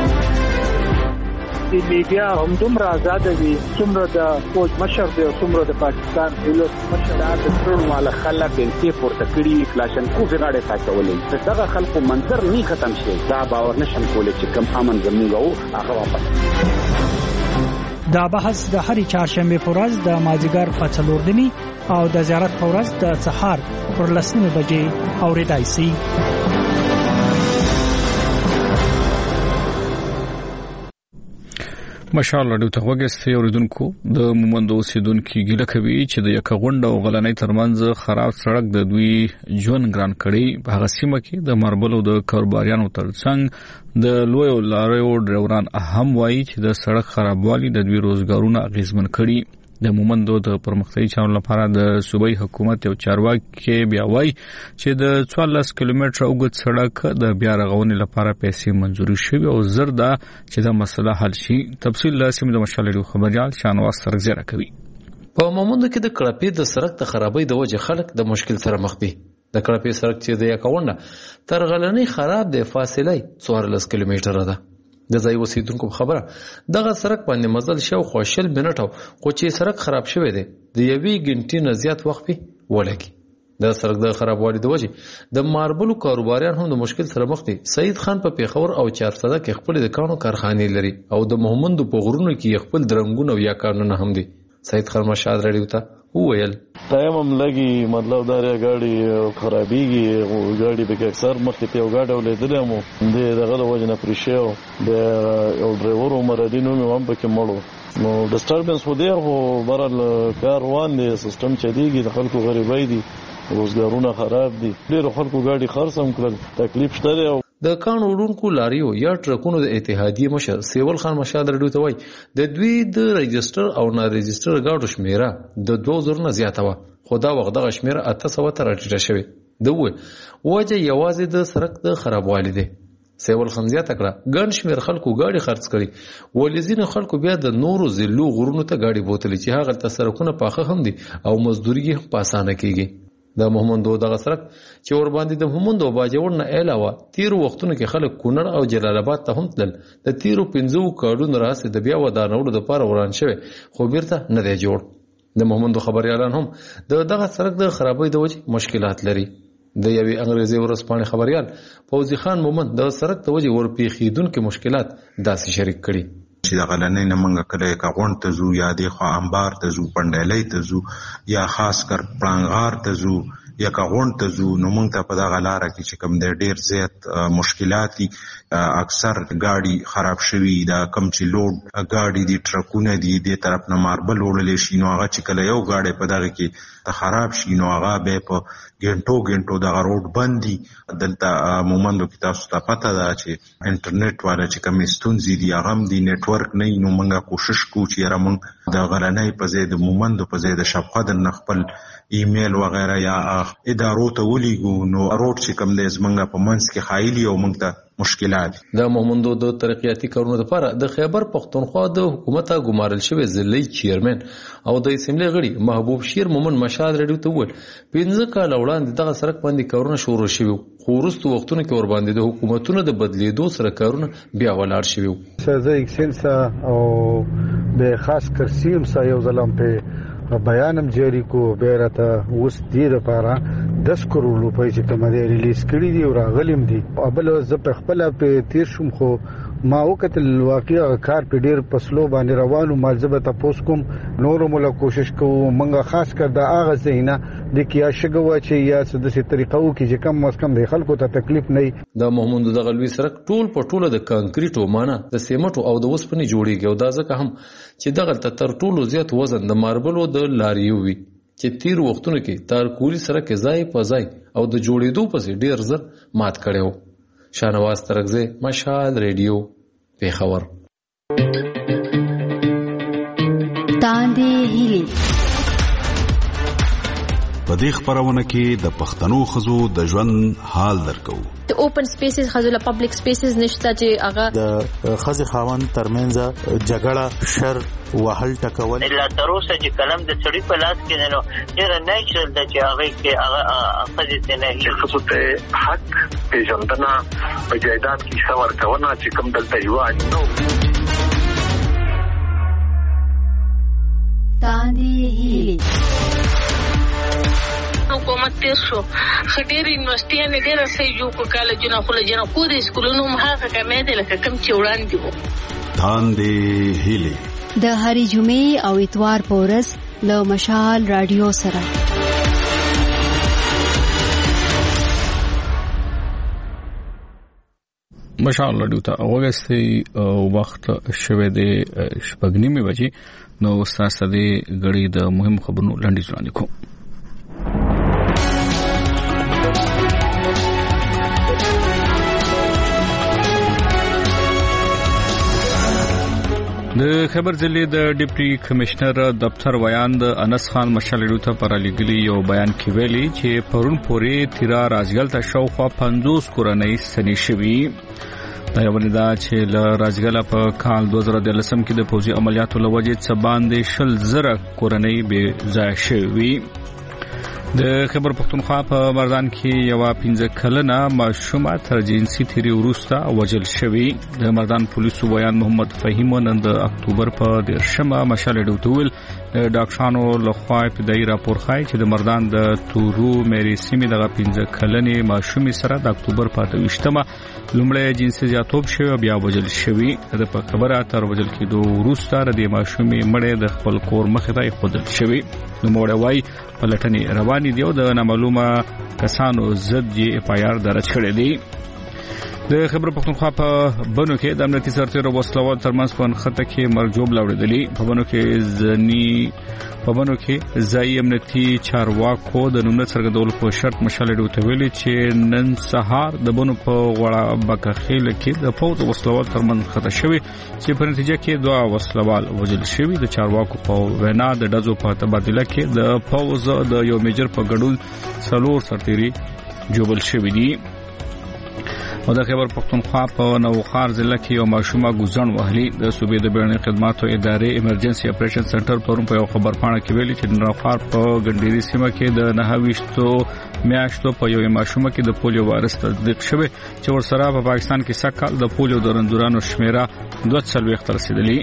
د میډیا هم دومره آزاد دي څومره د فوج مشر دی او څومره د پاکستان دولت مشر د ټول مال خلک انتي پورته کړي کلاشن کو فغاړه تاچولې دغه خلکو منظر نه ختم شي دا باور نشم کولای چې کم امن زموږ او هغه واپس. دا بحث د هرې چهارشنبه په ورځ د مازیګر په څلور نیمې او د زیارت په ورځ د سهار پر لس نیمې بجې اورېدای شي. مشال راډیو ته وګورئ اوریدونکو د مومند اوسیدونکو ګیله کوي چې د یک غونډه او غلنۍ ترمنځ خراب سړک د دوی ژوند ګران کړي په هغه سیمه کې د ماربلو د کاروباریانو ترڅنګ د لوی لاریو ډرایوران هم وایي چې د سړک خرابوالي د دوی روزګارونه اغیزمن کړي. د مومندو د پرمختګي چارو لپاره د صوبایي حکومت یو چارواکي بیا وایي چې د څوارلس کیلومتره اوږد سړک د بیا رغونې لپاره پیسې منظوري شوې او زر ده چې دا مسله حل شي. تفصیل له سیمې د مشال راډیو خبريال شانواز سرګزی راکوي. په مومندو کې د کړپې د سړک د خرابۍ د وجې خلک د مشکل سره مخ دي. د کړپې سړک چې د یکاونډه تر غلنۍ خراب دی فاصله څوارلس کیلومتره ده. د ځای اوسیدونکو خبره دغه سړک باندې مزل شو خوشل منټو خو چې سړک خراب شوی دی د یوې غنټې نه زیات وخت پی ولګي. د سړک د خرابوالي د وجې د ماربلو کاروباریان هم د مشکل سره مخ دي. سید خان په پیښور او چارسده کې خپل د کانو کارخانې لري او د محمد په غرونو کې خپل درنګونه او یا کارونه هم دي. سید خان مشاد راډیو ته وویل ټایم هم لګي مطلب دا غاډي خرابيږي او غاډي به اکثر مخکې په غاډه ولیدل مو د دغه د وجنه پرشیو د یو ډرایور عمر دینو مې هم پکې مړو نو ډیسټربنس و دی او برل کار روان دي سیستم چديږي د خلکو غریبای دي روزګارونه خراب دي ډېر خلکو غاډي خرڅم کړل تکلیف شته. د کانو وړونکو لاریو یا ټرکونو د اتحادیې مشر سیول خان مشاد راډیو ته وایي د دوی د رجستر او نا رجستر غاډو شمیره د دوه زره نه زیاته وه خو دا وخت دغه شمیره اته سوه ته راټیټه شوې. د وجه یوازې د سړک د خرابوالي دی. سیول خان زیاته کړه ګڼ شمېر خلکو ګاډي خرڅ کړي ولې ځینې خلکو بیا د نورو ضلعو غرونو ته ګاډي بوتلي چې هغلته سړکونه پاخه هم دي او مزدوري هم په اسانه کېږي. د محمندو دغه سړک چې ور باندې د محمندو باجوړ نه علاوه تیرو وختونو کې خلک کونړ او جلال آباد ته هم تلل. د تیرو پنځو کارونو راځي د بیا ودانولو لپاره وران شوی خو بیرته نه دی جوړ. د محمندو خبريالان هم د دغه سړک د خرابۍ د وجې مشکلات لري. د یوې انګریزي ورځپاڼې خبريال فوزي خان مومند د سړک د وجې ورپېښېدونکي مشکلات داسې شریک کړي چې د غلنۍ نه منګه کله کا غونډ ته ځو یا د خو انبار ته ځو پندلې ته ځو یا خاص کر پړنګار ته ځو یا کا غونډ ته ځو نو موږ ته په دغه لار کې چې کوم د ډېر زیات مشکلات دي. اکثر ګاډي خراب شوي دا کم چې لوډ ګاډي دي ټرکونه دي د طرف نه ماربل وړل شي نو هغه چې کله یو ګاډي په دغه کې ته خراب شي نو هغه به په ګنټو ګنټو دغه روډ بندي. دلته مومندو کې تاسو ته پته ده چې انټرنیټ والا چې کوم ستونزې دي هغه هم دي نتورک نه نو موږ کوشش کوو چې یاره موږ د غلنۍ په ځای د مومندو په ځای د شفقدر نه خپل ایمیل وغیرہ یا ادارو ته ولیږو نو روډ چې کوم دی زمونږ په منځ کې خایلي او موږ ته مشکلات. د محمندو د ترقیاتي کارونو لپاره د خیبر پښتونخوا د حکومت ګمارل شوی ضلعي چیرمن او د اسمبلی غړي محبوب شیر مومن مشاد راډیو ته وویل پنځه کاله وړاندې دغه سړک باندې کارونه شروع شوي خو وروستو وختونو کې ورباندې د حکومتونو د بدلیدو سره کارونه بیا ولاړ شوي. زه اکسنسا او د خاص کرسیم سا یو ځلم په بیانم جاری کو بیرته اوس دې لپاره دس کروڑ روپۍ چې کوم دی ریلیز کړی دی او راغلم دي ابل زه په خپل په تیر شوم خو ما وکتل واقعا کار په ډیر پسلو باندې روانو مالزبه تاسو کوم نور مولا کوشش کوو منګه خاص کر د اغه زینا د کیا شګو چې یا څه د طریقو کې چې کم مس کم د خلکو ته تکلیف نه. د محمود د غلوي سرک ټول په ټوله د کانکریټو مانه د سیمټو او د وسپنې جوړیږي او دا ځکه هم چې دغه تر ټولو زیات وزن د ماربلو د لاریو وي چې تیر وختونو کې تارکولي سره کې ځای په ځای او د جوړېدو پسې ډیر زر مات کړو. شانواز ترغزه مشال ریډیو پیښور. تاندې هیلي په دې خبرونه کې د پښتنو خزو د ژوند حال درکو. د اوپن سپیسز خزو له پبلک سپیسز نشته چې هغه د خزي خاوند ترمنځ جګړه شر وهل ټکول الا تر اوسه چې کلم د چړې په لاس کې نه ډېر نیچرل د چې هغه کې هغه خزي ته نه هي خصوص ته حق پیژندنه په جایداد کې څور کونه چې کوم دلته یو نو تاندې هیلي حکومت تیر شو خډیر یونیورسيټي نه ډیر سې جو کو کالجونه خو له جنا کو د سکولونو مخه کمې دي لکه کم چې وړاندې وو. تاندې هیلي د هرې جمعې او اتوار په ورځ له مشال رادیو سره. مشال رادیو ته اوګستي وخت شوه د شپږنیمې بجې نو استاد د غړي د مهم خبرونو لاندې ځوان کو. د خبر ضلع د ډیپټي کمشنر دفتر ویان د انس خان مشال رادیو ته پر لګلی یو بیان کې ویلي چې پرون پورې تیرا راځګل ته شاوخوا پنځوس کورنۍ سني شوي. دا یو ولدا چې ل راځګل په کال دوه زره دولسم کې د پوځي عملیاتو لوجې څخه باندې شل زره کورنۍ به ځای شوي. د خبر پښتونخوا په مردان کې یو پنځه کلنه ماشومه تر جنسي تیری وروسته وژل شوی. د مردان پولیسو بیان محمد فهیم نن د اکتوبر په دیرشمه مشال ډوټول ډاکټرانو لخوا ابتدایي راپور خای چې د مردان د تورو مېری سیمې د پنځه کلنې ماشومې سره د اکتوبر په اتوشتمه لومړی جنسي زیاتوب شوی بیا وژل شوی. د په خبره تر وژل کېدو وروسته د ماشومې مړې د خپل کور مخې ته خودل شوی. نو موړ وای پلټنې روانې دی او د نامعلومه کسانو ضد یې اف آی آر درج کړی دی. د خبر پښتونخوا په بنو کې د امنیتي سرتیرو وسلوال ترمنځ په خطه کې مرجوب لاوړېدلی. په بنو کې ځنی په بنو کې ځای امنیتي چارواکو د نومونه څرګندول په شرط مشال ډوټ ویلي چې نن سهار د بنو په وړه بکخیل کې د پوز وسلوال ترمنځ خطه شوی چې په نتیجه کې دوه وسلوال وژل شوی. د چارواکو په وینا د ډزو په تبادله کې د پوز د یو میجر په ګډون څلور سرتیري جوړل شوی دي. او د خبر پښتونخوا په نوخار ضلع کې یو ماشومه ګوزن وهلي. د صوبې د بیړني خدماتو ادارې ایمرجنسي اپریشن سنټر پرون په یو خبر پاڼه کې ویلي چې نوخار په ګنديري سیمه کې د نهويشتو میاشتو په یو ماشومه کې د پولیو وایرس تصدیق شوی چې ورسره په پاکستان کې سکهال د پولیو د رندورانو شمیره دوه څلوېښت تر رسیدلی.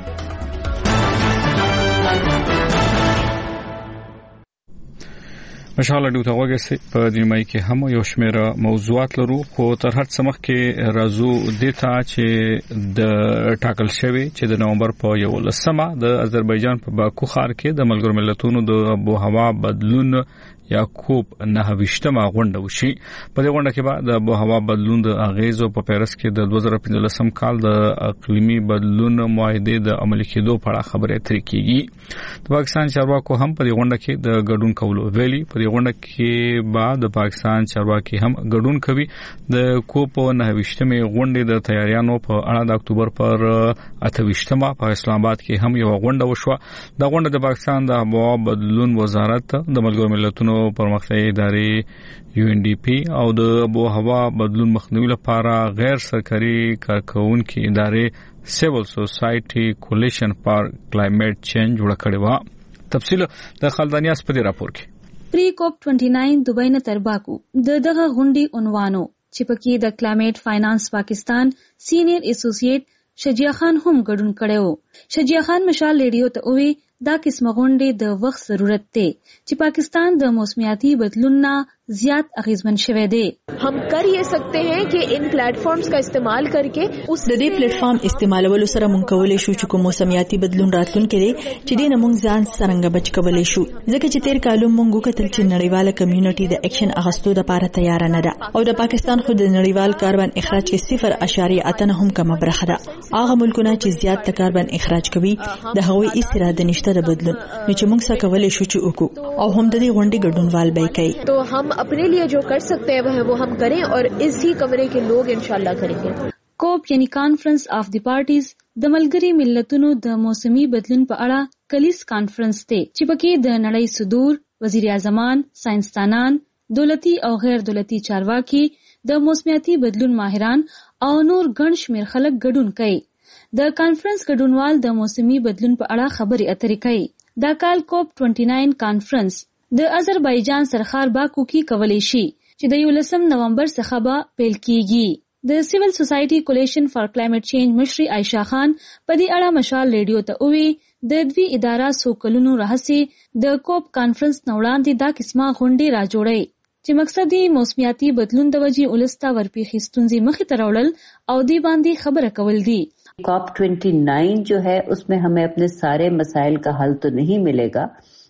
مشال ډیو ته وګورئ په دنیمای کې هم یو شمېر موضوعات لرو خو تر هر څه مخکې راځو د تا چې د ټاکل شوی چې د نومبر په یولسمه د آذربایجان په باکو ښار کې د ملګرو ملتونو د آب و هوا بدلون یا کوپ نه وشتمه غونډه وشي. په دې غونډه کې به د آب و هوا بدلون د اغیزو په پیرس کې د دوه زره پنځلسم کال د اقلیمي بدلون معاهده د عملي کېدو په اړه خبرې اترې کیږي. د پاکستان چارواکو هم په دې غونډه کې د ګډون کولو ویلي. په دې غونډه کې به د پاکستان چارواکي هم ګډون کوي. د کوپ نه وشتمه غونډې د تیاریانو په اړه د اکتوبر پر اتوشتمه په اسلام آباد کې هم یو غونډه وشوه. د غونډه د پاکستان د آب و هوا بدلون وزارت د ملګرو ملتونو پرمختیایي ادارې یو ان ډي پی او د آب و هوا بدلون مخنیوي لپاره غیر سرکاري کارکونکو ادارې سیول سوسایټي کولیشن فار کلایمیټ چینج جوړ کړی و. تفصیل د خالدانیاس په دې راپور کې. پری کوپ انیس دوبۍ نه تر باکو د دغه غونډې عنوانو چې پکې د کلایمیټ فاینانس پاکستان سینیئر اسوسییټ شجیع خان هم ګډون کړو. شجیع خان مشال ریډیو ته وی دا قسم غونډې د وخت ضرورت دی چې پاکستان د موسمیاتي بدلون نه زیات اغیزمن شوه دی. हम कर ये सकते हैं कि इन प्लेटफॉर्म्स का इस्तेमाल करके उस د دې پلیټ فارم استعمالولو سره مونږ کولای شو چې کوم موسمیاتي بدلون راتلونکي دی چې دې نه مونږ ځان څنګه بچ کولای شو. ځکه چې تیر کالو مونږ کتل چې نړیواله کمیونټي د اکشن اغستو لپاره تیار نه ده او د پاکستان خو د نړیوال کاربن اخراج کې صفر اشاریه اته نه هم کم برخه ده. هغه ملکونه چې زیات د کاربن اخراج کوي د هغوی اراده نشته د بدلون نو چې مونږ څه کولای شو چې وکړو او هم د دې غونډې ګډونوال به کوي. تو हम अपने लिए जो कर सकते हैं वो हम करें और इसी कमरे के लोग इंशाल्लाह करेंगे. کوپ یعنی کانفرنس آف دی پارټیز د ملګری ملتونو د موسمي بدلون په اړه کلیس کانفرنس دی چې پکې د نړۍ صدور، وزیر اعظمان، ساينسدانان، دولتي او غیر دولتي چارواکي، د موسمیاتي بدلون ماهران او نور ګڼ شمېر خلک ګډون کوي. د کانفرنس ګډونوال د موسمي بدلون په اړه خبرې اترې کوي. دا کال کوپ انیس کانفرنس د آذربایجان سرخار باکو کې کولای شي چې د یولسم نومبر څخه به پیل کیږي. د سیول سوسایټي کولیشن فار کلایمیټ چینج مشري عائشہ خان په دې اړه مشال ریډیو ته وی د دوی اداره سو کلونو راهسي د کوپ کانفرنس نوړاندې دا قسمه غونډې را جوړي چې مقصد یې موسمیاتي بدلون د وجې ولستا ورپیخي ستونزې مخې ته راوړل او دی باندې خبره کول دي. कॉप उनतीस जो है उसमें हमें अपने सारे मसाइल का हल तो नहीं मिलेगा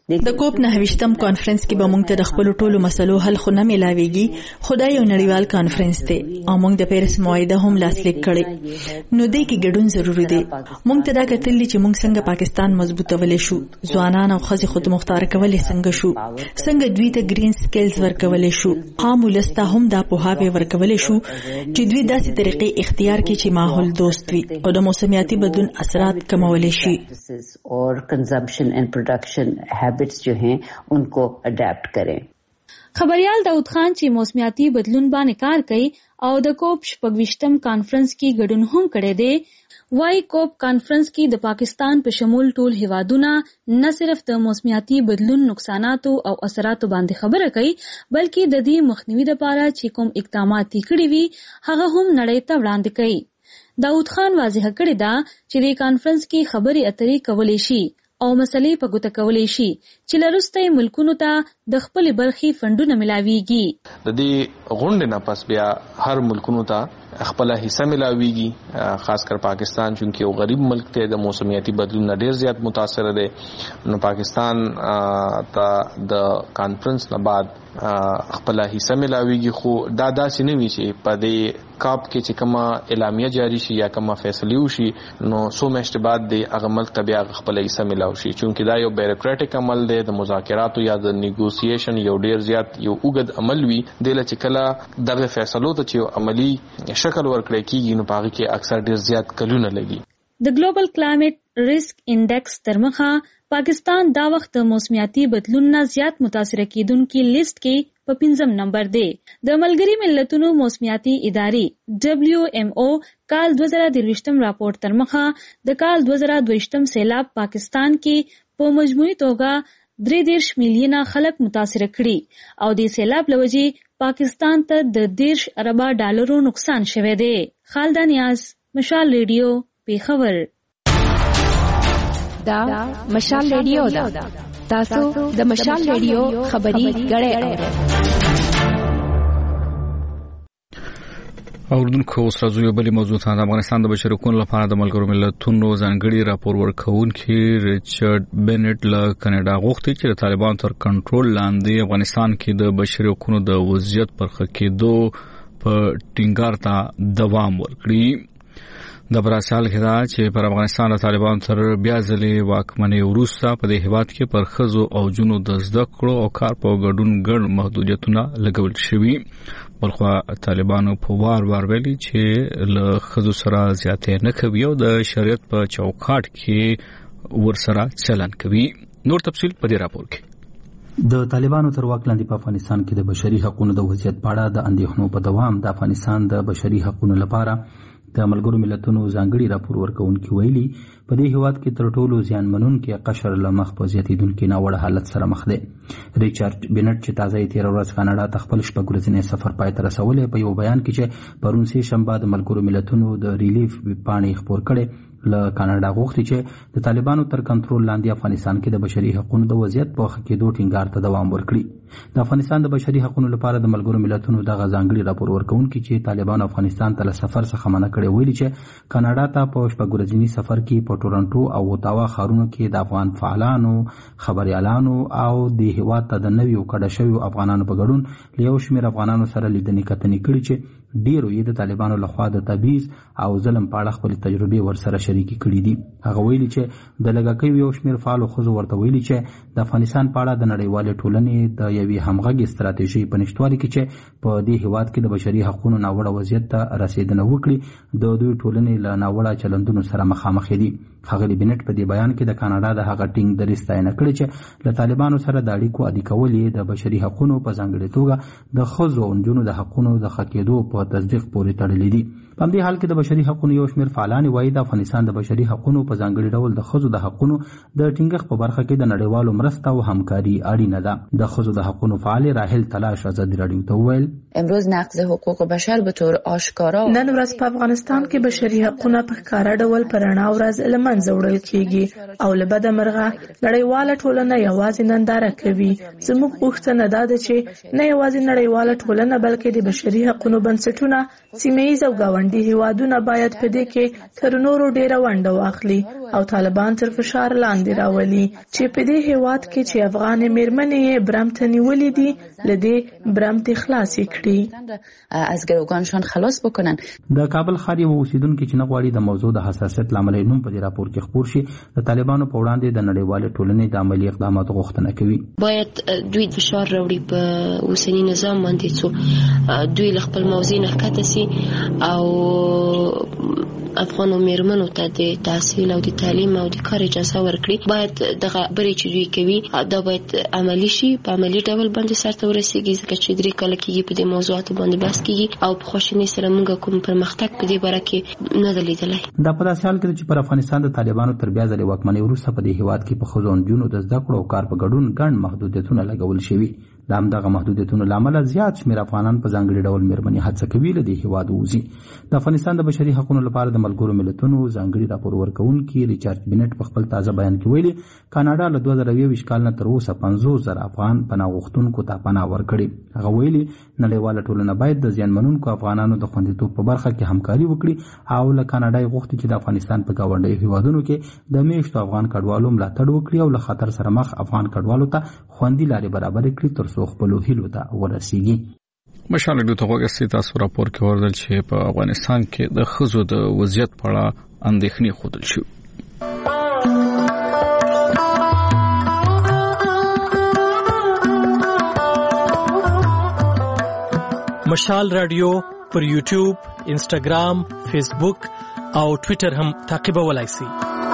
د کوپ نهویشتم کانفرنس کې به موږ ته د خپل ټولو مسلو حل خو نه ملاويږي، خدای یو نړیوال کانفرنس دی او موږ د پیرس معاهده هم لاسلیک کړې، نو دې کې ګډون ضروري دی. موږ ته دا کتلې چې موږ څنګه پاکستان مضبوطولای شو، ځوانان او ښځې خود مختار کولای څنګه شو، څنګه دوی ته گرین سکلز ورکولای شو، عام ولسته هم دا پوهاوی ورکولای شو چې دوی داسې طریقې اختیار کړي چې ماحول دوست وي او د موسمیاتي بدلون اثرات کمولی شي. اور کنزمپشن اینڈ پروڈکشن ہیبٹس جو ہیں ان کو اڈیپٹ کریں. خبريال داود خان چې موسمیاتي بدلون باندې کار کوي او د کوپ شپږویشتم کانفرنس کې ګډون هم کړی دی، وايي کوپ کانفرنس کې د پاکستان په شمول ټول هیوادونه نه صرف د موسمیاتي بدلون نقصاناتو او اثراتو باندې خبره کوي، بلکې د دې مخنیوي لپاره چې کوم اقدامات کړي وي هغه هم نړۍ ته وړاندې کوي. داود خان واضح کړی دا چې د کانفرنس کې خبرې اترې کولې شي او مسلې په ګوته کولې شي چې لرسته ملکونو ته د خپل برخې فندونه ملاويږي. د دې غونډې نه پس بیا هر ملکونو ته خپل حصہ ملاويږي، خاص کر پاکستان چونکه یو غریب ملک دی، د موسمیاتي بدلون نه ډیر زیات متاثر دی، نو پاکستان ته د کانفرنس نه بعد خپل حصہ ملاويږي. خو دا داسې نه وي چې په دې کاپ کې چې کومه اعلامیه جاری شي یا کومه فیصله وشي نو سو میاشتې بعد د هغه ملک ته بیا خپل حصہ ملاو شي، چونکه دا یو بیروکراټیک عمل دی، د مذاکراتو یا د نیګوسییشن یو ډیر زیات یو اوږد عمل وي. د لچ کله دغه فیصلو ته چې عملی شکل ورکړی کیږي نو پاره کې اکثر ډیر زیات کلونه لګي. د ګلوبل کلایمټ ریسک انډیکس ترمخه پاکستان دا وخت د موسمیاتي بدلون نه زیات متاثر کیدونکو لیست کې په پنځم نمبر دی. د ملګري ملتونو موسمیاتي ادارې دبلیو ایم او کال دوه زره درویشتم راپور ترمخه د کال دوه زره دویشتم سیلاب پاکستان کې په مجموعي توګه درې دیرش میلیونه خلک متاثر کړي او د سیلاب لوجې پاکستان ته د دیرش اربه ډالرو نقصان شوه دی. خالده نیاز، مشال ریډیو، پیښور. دا مشال ریډیو دا تاسو د مشال ریډیو خبري غړې اورئ. اوردونکو اوس راځو یو بل موضوع ته. د افغانستان د بشري حقوقو لپاره د ملګرو ملتونو ځانګړي راپور ورکوونکي ریچارډ بینټ له کاناډا غوښتي چې د طالبان تر کنټرول لاندې افغانستان کې د بشري حقوقو د وضعیت پر ښه کېدو په ټینګار ته دوام ورکړي. د براسال کې دا چې پر افغانستان د طالبان تر بیا ځلې واکمنۍ وروسته په دې هیواد کې پر ښځو او جنو د زده کړو او کار په ګډون ګڼ محدودیتونه لګول شوي. بلخوا طالبانو په وار وار ویلي چې له ښځو سره زیاتې نه کوي او د شریعت په چوکاټ کې ورسره چلن کوي. نور تفصیل په دې راپور کې. د طالبانو تر واک لاندې په افغانستان کې د بشري حقوقو د وضعیت په اړه د اندېښنو په دوام د افغانستان د بشري حقوقو لپاره د ملګرو ملتونو ځانګړي راپور ورکوونکي ویلي په دې هیواد کې تر ټولو زیانمنونکي قشر له مخ په زیاتېدونکي ناوړه حالت سره مخ دی. ریچارډ بینټ چې تازه یې تېره ورځ کاناډا ته خپل شپږ ورځنی سفر پای ته رسولی په یو بیان کې چې پرون سه شنبه د ملګرو ملتونو د ریلیف پاڼې خپور کړې له کاناډا غوښتي چې د طالبانو تر کنټرول لاندې افغانستان کې د بشري حقوقو د وضعیت په ښه کېدو ټینګار ته دوام ورکړي. د افغانستان د بشري حقوقو لپاره د ملګرو ملتونو دغه ځانګړي راپور ورکوونکي چې طالبانو افغانستان ته له سفر څخه منع کړی ویلي چې کاناډا ته په شپږ ورځني سفر کې په ټورنټو او اوتاوا ښارونو کې د افغان فعالانو، خبريالانو او د هیواد ته د نویو کډه شویو افغانانو په ګډون له یو شمېر افغانانو سره لیدنې کتنې کړي چې ډیرو یې د طالبانو لخوا د تبعیض او ظلم په اړه خپل تجربې ورسره شریکې کړي دي. هغه ویلي چې د لږکیو یو شمېر فعالو ښځو ورته ویلي چې د افغانستان په اړه د نړیوالې ټولنې د یوې همغږې ستراتیژۍ په نشتوالي کې چې په دې هیواد کې د بشري حقوقو ناوړه وضعیت ته رسېدنه وکړي د دوی ټولنې له ناوړه چلندونو سره مخامخ دي. ښاغلي بینټ په دې بیان کې د کاناډا د هغه ټینګ دریځ ستاینه کړې چې له طالبانو سره د اړیکو عادي کول یې د بشري حقوقو په ځانګړې توګه د ښځو او نجونو د حقوقو د ښه کېدو په تصدیق پورې تړلي دي. په همدې حال کې د بشري حقوقو یو شمېر فعالان وایي د افغانستان د بشري حقوقو په ځانګړي ډول د ښځو د حقوقو د ټینګښت په برخه کې د نړیوالو مرسته او همکاري اړینه ده. د ښځو د حقوقو فعال راحل تلاش ازادي راډیو ته وویل امروز نقض حقوق بشر به طور آشکارا نن ورځ په افغانستان کې بشري حقوقونه په ښکاره ډول په رڼا ورځ له منځه وړل کیږي او له بده مرغه نړیواله ټولنه یوازې ننداره کوي. زموږ غوښتنه دا ده چې نه یوازې نړیواله ټولنه بلکې د بشري حقوقو بنسټونه، سیمه ییز او ګاونډي هیوادونه باید په دې کې تر نورو ډیره ونډه واخلي او طالبان تر فشار لاندې راولي چې په دې هیواد کې چې افغان میرمنې برمته نیولې دي لدې برمته خلاص کړي از گروگانشان خلاص بکنن. د کابل ښار یو اوسیدونکو چې نغواړي د موضوع د حساسیت لامل نوم په دې راپور کې خبر شي د طالبانو په وړاندې د نړیوال ټولنې د عملی اقداماتو غوښتنه کوي. باید دوی فشار راوړي په اوسنی نظام باندې څو دوی خپل موضوع نه ښکته سي او افغان میرمنو ته د تحصیل او د تعلیم او د کار اجازه ورکړي. باید دغه بري چې دوی کوي دا باید عملی شي، په عملی ډول باندې سرته ورسیږي، ځکه چې درې کاله کېږي په دې موضوعاتو باندې بحث کېږي او په خوشنۍ سره موږ کوم پرمختګ په دې باره کې نه دی لیدلی. دا په داسې حال کې چې پر افغانستان د طالبانو تر بیا ځلې واکمنۍ وروسته په دې هیواد کې په ښځو او نجونو د زده کړو او کار په ګډون ګڼ محدودیتونه لګول شوي. د همدغه محدودیتونو له امله زیات شمېر افغانان په ځانګړي ډول میرمنې هڅه کوي له دې هیواد ووځي. د افغانستان د بشري حقوقو لپاره د ملګرو ملتونو ځانګړي راپور ورکوونکي ریچارډ بینټ په خپل تازه بیان کې ویلي کاناډا له دوه زره یوویشت کال نه تر اوسه پنځوس زره افغان پناه غوښتونکو ته پناه ورکړې. هغه ویلي نړیواله ټولنه باید د زیانمنونکو افغانانو د خوندیتوب په برخه کې همکاري وکړي او له کاناډا یې غوښتي چې د افغانستان په ګاونډیو هیوادونو کې د میشتو افغان کډوالو ملاتړ وکړي او له خطر سره مخ افغان کډوالو ته خوندي لارې برابر کړي تر څو خپلو هیلو ته ورسیږي. مشال ډیو ته وګورئ تاسو راپور کې ورول چې په افغانستان کې د ښځو د وضعیت په اړه اندېښنې ښودل شوې. مشال رادیو پر یوټیوب، انسټاګرام، فیسبوک او ټوئیټر هم تعقیبولای شئ.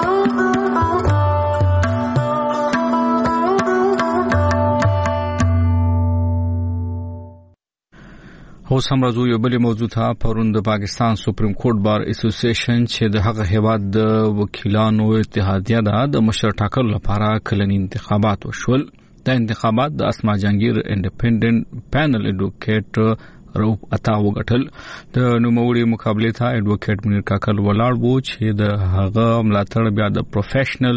اوس هم راځو یو بل موضوع ته. پرون د پاکستان سپریم کورټ بار اسوسییشن چې د هغه هیواد د وکیلانو اتحادیه ده د مشر ټاکلو لپاره کلنی انتخابات وشول. د انتخابات د اسما جهانگیر انډیپندنت پینل ایډوکیټ روپ عطا وګټل. د نوموړي مقابله ته ایډوکیټ منیر کاکل ولاړ وو چې د هغه ملاتړ بیا د پروفیشنل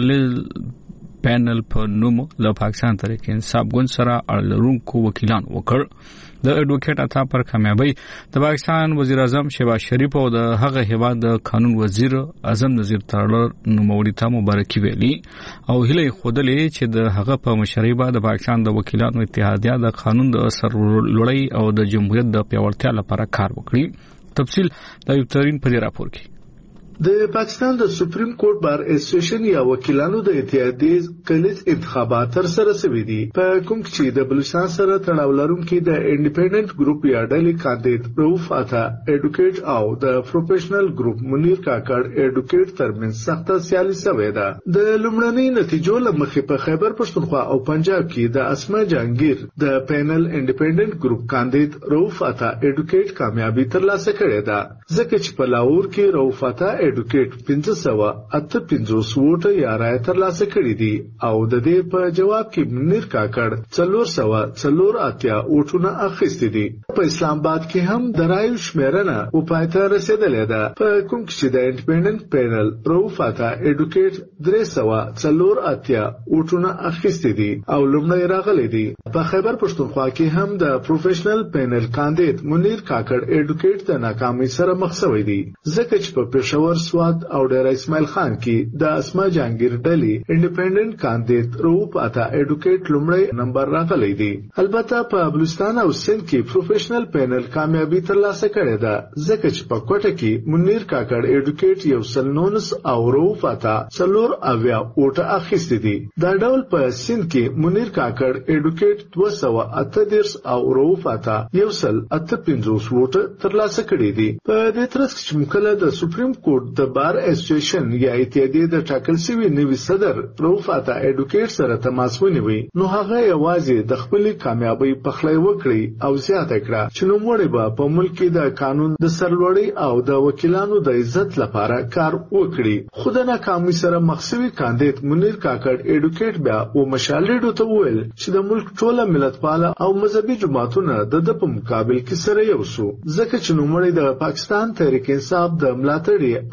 پینل په نوم له پاکستان تحریک انصاف ګوند سره اړلرونکو وکیلان وکړ. د ایډوکیټ عطا پر کامیابی د پاکستان وزیر اعظم شهباز شریف او د هغه هیواد د قانون وزیر اعظم نظیر ترړر نوموړي ته مبارکي ویلي او هیله خودلې چې د هغه په مشرۍ باندې د پاکستان د وکیلانو اتحادیه د قانون د سرلوړۍ او د جمهوریت د پیاوړتیا لپاره کار وکړي. تفصیل د یو ترین په راپور کې. د پاکستان د سپریم کورټ بار اسوسییشن یا وکیلانو د اتحادیې کلیز انتخابات تر سره شوي دي، په کوم کې د بلوچستان سره تړاو لرونکي د انډیپندنت ګروپ یا ډلې کاندید روف عطا ایډوکیټ او د پروفیشنل ګروپ منیر کاکړ ایډوکیټ ترمنځ سخته سیالي شوې ده. د لومړنۍ نتیجو لمخې په خیبر پښتونخوا او پنجاب کې د اسما جهانگیر د پینل انډیپندنت ګروپ کاندید روف عطا ایډوکیټ کامیابی ترلاسه کړې ده، ځکه چې په لاهور کې روف عطا ایډوکیټ پنځه سوه اته پنځوس ووټه یا رایه ترلاسه کړې دي او د دې په جواب کې منیر کاکړ څلور سوه څلور اتیا ووټونه اخیستي دي. په اسلام آباد کې هم د رایو شمیرنه په پای ته رسیدلې ده، په کوم کې د انډیپندنت پینل روف عطا ایډوکیټ درې سوه څلور اتیا ووټونه اخیستي دي او لومړی راغلي دي. په خیبر پښتونخوا کې هم د پروفیشنل پینل کاندید منیر کاکړ ایډوکیټ د ناکامۍ سره مخ شوی دی، ځکه چې په پېښور سوات او ډیر اسماعیل خان کې د اسما جهانگیر ډلې انډیپندنت کاندید روپ عطا ایډوکیټ لومړی نمبر راغلی دی. البته په بلوچستان او سند کې پروفیشنل پینل کامیابی ترلاسه کړې ده، ځکه چې په کوټه کې منیر کاکړ ایډوکیټ یو سل نونس او روپ عطا څلور اویا ووټه اخیستي دي. دا ډول په سند کې منیر کاکړ ایډوکیټ دوه سوه اته دېرش او روپ عطا یو سل اته پنځوس ووټه ترلاسه کړي دي. په دې ترڅ کې مکله د سپریم کورټ د بار اسوسییشن یا اتحادیې د ټاکل شوي نوي صدر روف عطا ایډوکیټ سره تماس ونیوي، نو هغه یوازې د خپلې کامیابی پخلی وکړي او زیاته کړه چې نوموړی به په ملک کې د قانون د سرلوړۍ او د وکیلانو د عزت لپاره کار وکړي. خو د ناکامۍ سره مخ شوي کاندید منیر کاکړ ایډوکیټ بیا و مشال ریډیو ته وویل چې د ملک ټوله ملتپاله او مذهبي جماعتونه د ده په مقابل کې سره یو شو، ځکه چې نوموړی د پاکستان تحریک انصاف د ملاتړي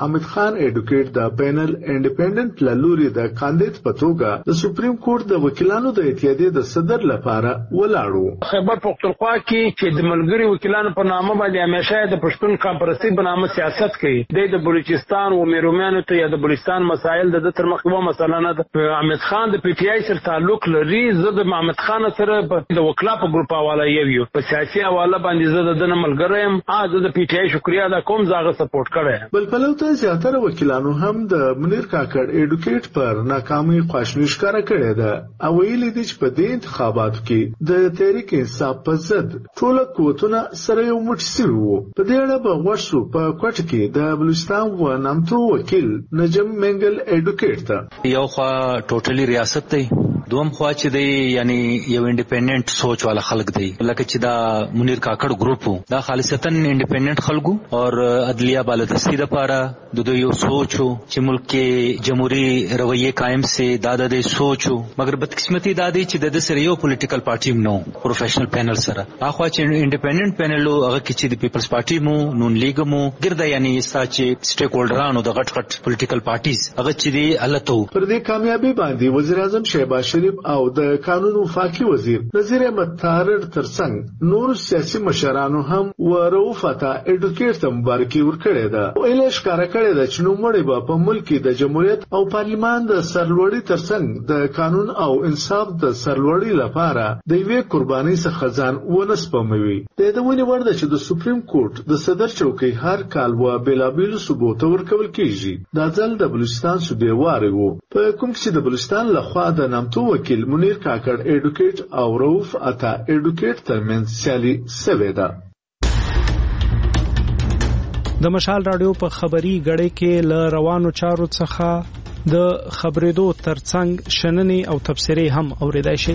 حمید خان اډوکیټ د پینل انډیپندنت لوري د کاندید پتوګه د سپریم کورټ د وکیلانو د اتحادیې د صدر لپاره ولاړو. خیبر پختونخوا کې چې د ملګری وکیلانو په نامه باندې همیشه د پښتون کانفرنسي په نامه سیاست کوي. د بلوچستان او میرومیانو ته یا د بلوچستان مسایل د تر مخ یو مسله نه ده. حمید خان د پی ټی آی سره تعلق لري. زه د محمد خان سره د وکلا په ګروپ حواله یو په سیاسي حواله باندې زه د ملګری یم. ا د پی ټی آی شکریا دا کوم زاغه سپورټ کړی. بل پلوته زیاتره وکیلانو هم د منیر کاکړ اډوکیټ پر ناکامي خواشنی ښکارا کړې ده او ویلي دي چې په دې انتخاباتو کې د تحریک انصاف په ضد ټول قوتونه سره یو موټی شوي وو. په دې اړه به غوښتو په کوټ کې د بلوچستان و نامتو وکیل نجم منګل اډوکیټ ته یو خوا ټوټلی ریاست دی، دوم خوا چې دی یعنی یو انډیپندنت سوچ والا خلک دی لکه چې دا منیر کاکړ ګروپ دا خالصتا انډیپندنت خلکو او عدلیه بالادستی لپاره د دوی یو سوچو چې ملک کې جمهوریت رویه قائم سي دا د سوچو. مګر بدقسمتي دا دی چې د سره یو پولیټیکل پارټي نو پروفیشنل پینل سره اخوا چې انډیپندنت پینل هغه کې چې د پیپلز پارټي مو نون لیگ مو ګرځي یعنی ستا چې سټیک هولډرانو د غټ غټ پولیټیکل پارټیز هغه چې دی الته پر دې کامیابی باندې وزیر اعظم شهباز شریف او د قانون وفاقي وزیر نذیر احمد طاهر ترڅنګ نور سیاسي مشرانو هم ورؤفته اډوکیټ ته مبارکي ورکړې ده. ویل ښکارا کړې ده چې نو مړې به په ملک د جمهوریت او پارلیمان د سرلوړي ترڅنګ د قانون او انصاف د سرلوړي لپاره د یوې قربانۍ څخه ځان ونسپموي. د دې ونې ورده چې د سپریم کورټ د صدر چوکۍ هر کال و بلابل ثبوت ورکول کیږي. دا ځل د بلوچستان صوبې واره وو په کوم چې د بلوچستان لخوا د نامتو وکیل منیر کاکړ اډوکیټ او رؤف عطا اډوکیټ ترمنځ سیالي سوې ده. د مشال رادیو په خبري غړې کې ل روانو چارو څخه د خبرېدو ترڅنګ شننې او تبصرې هم اوریدای شي.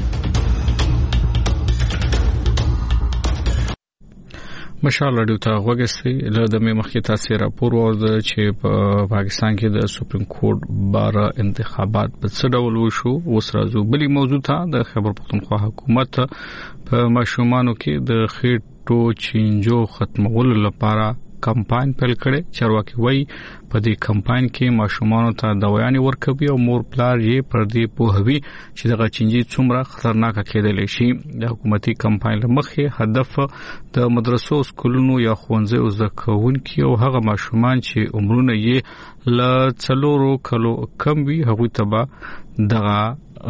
مشال رادیو ته وګورئ له د مخکې تاسو راپور ورده چې په پاکستان کې د سپریم کورټ بار انتخابات په څه ډول وشو. اوس راځو بلې موضوع ته. د خیبر پختونخوا حکومت په ماشومانو کې د خېټو چینجو ختمولو لپاره کمپاین پیل کړي. چارواکي وایي په دې کمپاین کې ماشومانو ته دوايانې ورکوي او مور پلار یې پر دې پوهوي چې دغه چینجي څومره خطرناک کېدلی شي. د حکومتي کمپاین لمخې هدف د مدرسو سکولونو یا ښوونځیو زده کوونکي او هغه ماشومان چې عمرونه یې ل څلورو کلو کم وي هغوی ته به دغه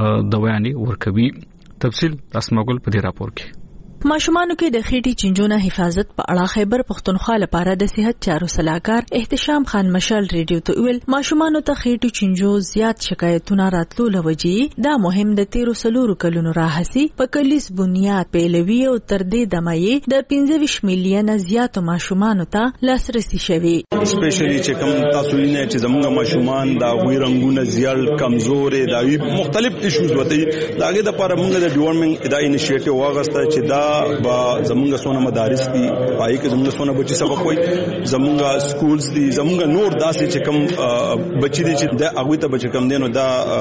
دوايانې ورکوي. تفصیل اسماګل په دې راپور کې. ماشومانو کې د خېټې چینجو نه حفاظت په اړه خیبر پختونخوا لپاره د صحت چارو صلاحکار احتشام خان مشال ریډیو ته ویل ماشومانو ته خېټې چینجو زیات شکایتونه راتلو لوجي دا مهم د تیرو سلورو کلونو راهسي په کلیس بنیاد پیلوي او تر دې دمایي د پنځه ویشت میلیونه زیات ماشومانو ته لاسرسي شوي. سپیشلی چې کوم تاسو نه چې زموږ ماشومان دا وی رنگونه زیات کمزورې دا مختلف ایشوز وته داګه د لپاره موږ د ډیولپمنٹ دا انیشیټیو واغسته چې دا با زمونږ سونه مدارس دي پای کې زمونږ سونه بچي سبق وای زمونږ سکولز دي زمونږ نور داسې چې کوم بچي دي چې د هغه ته بچ کم دینو دا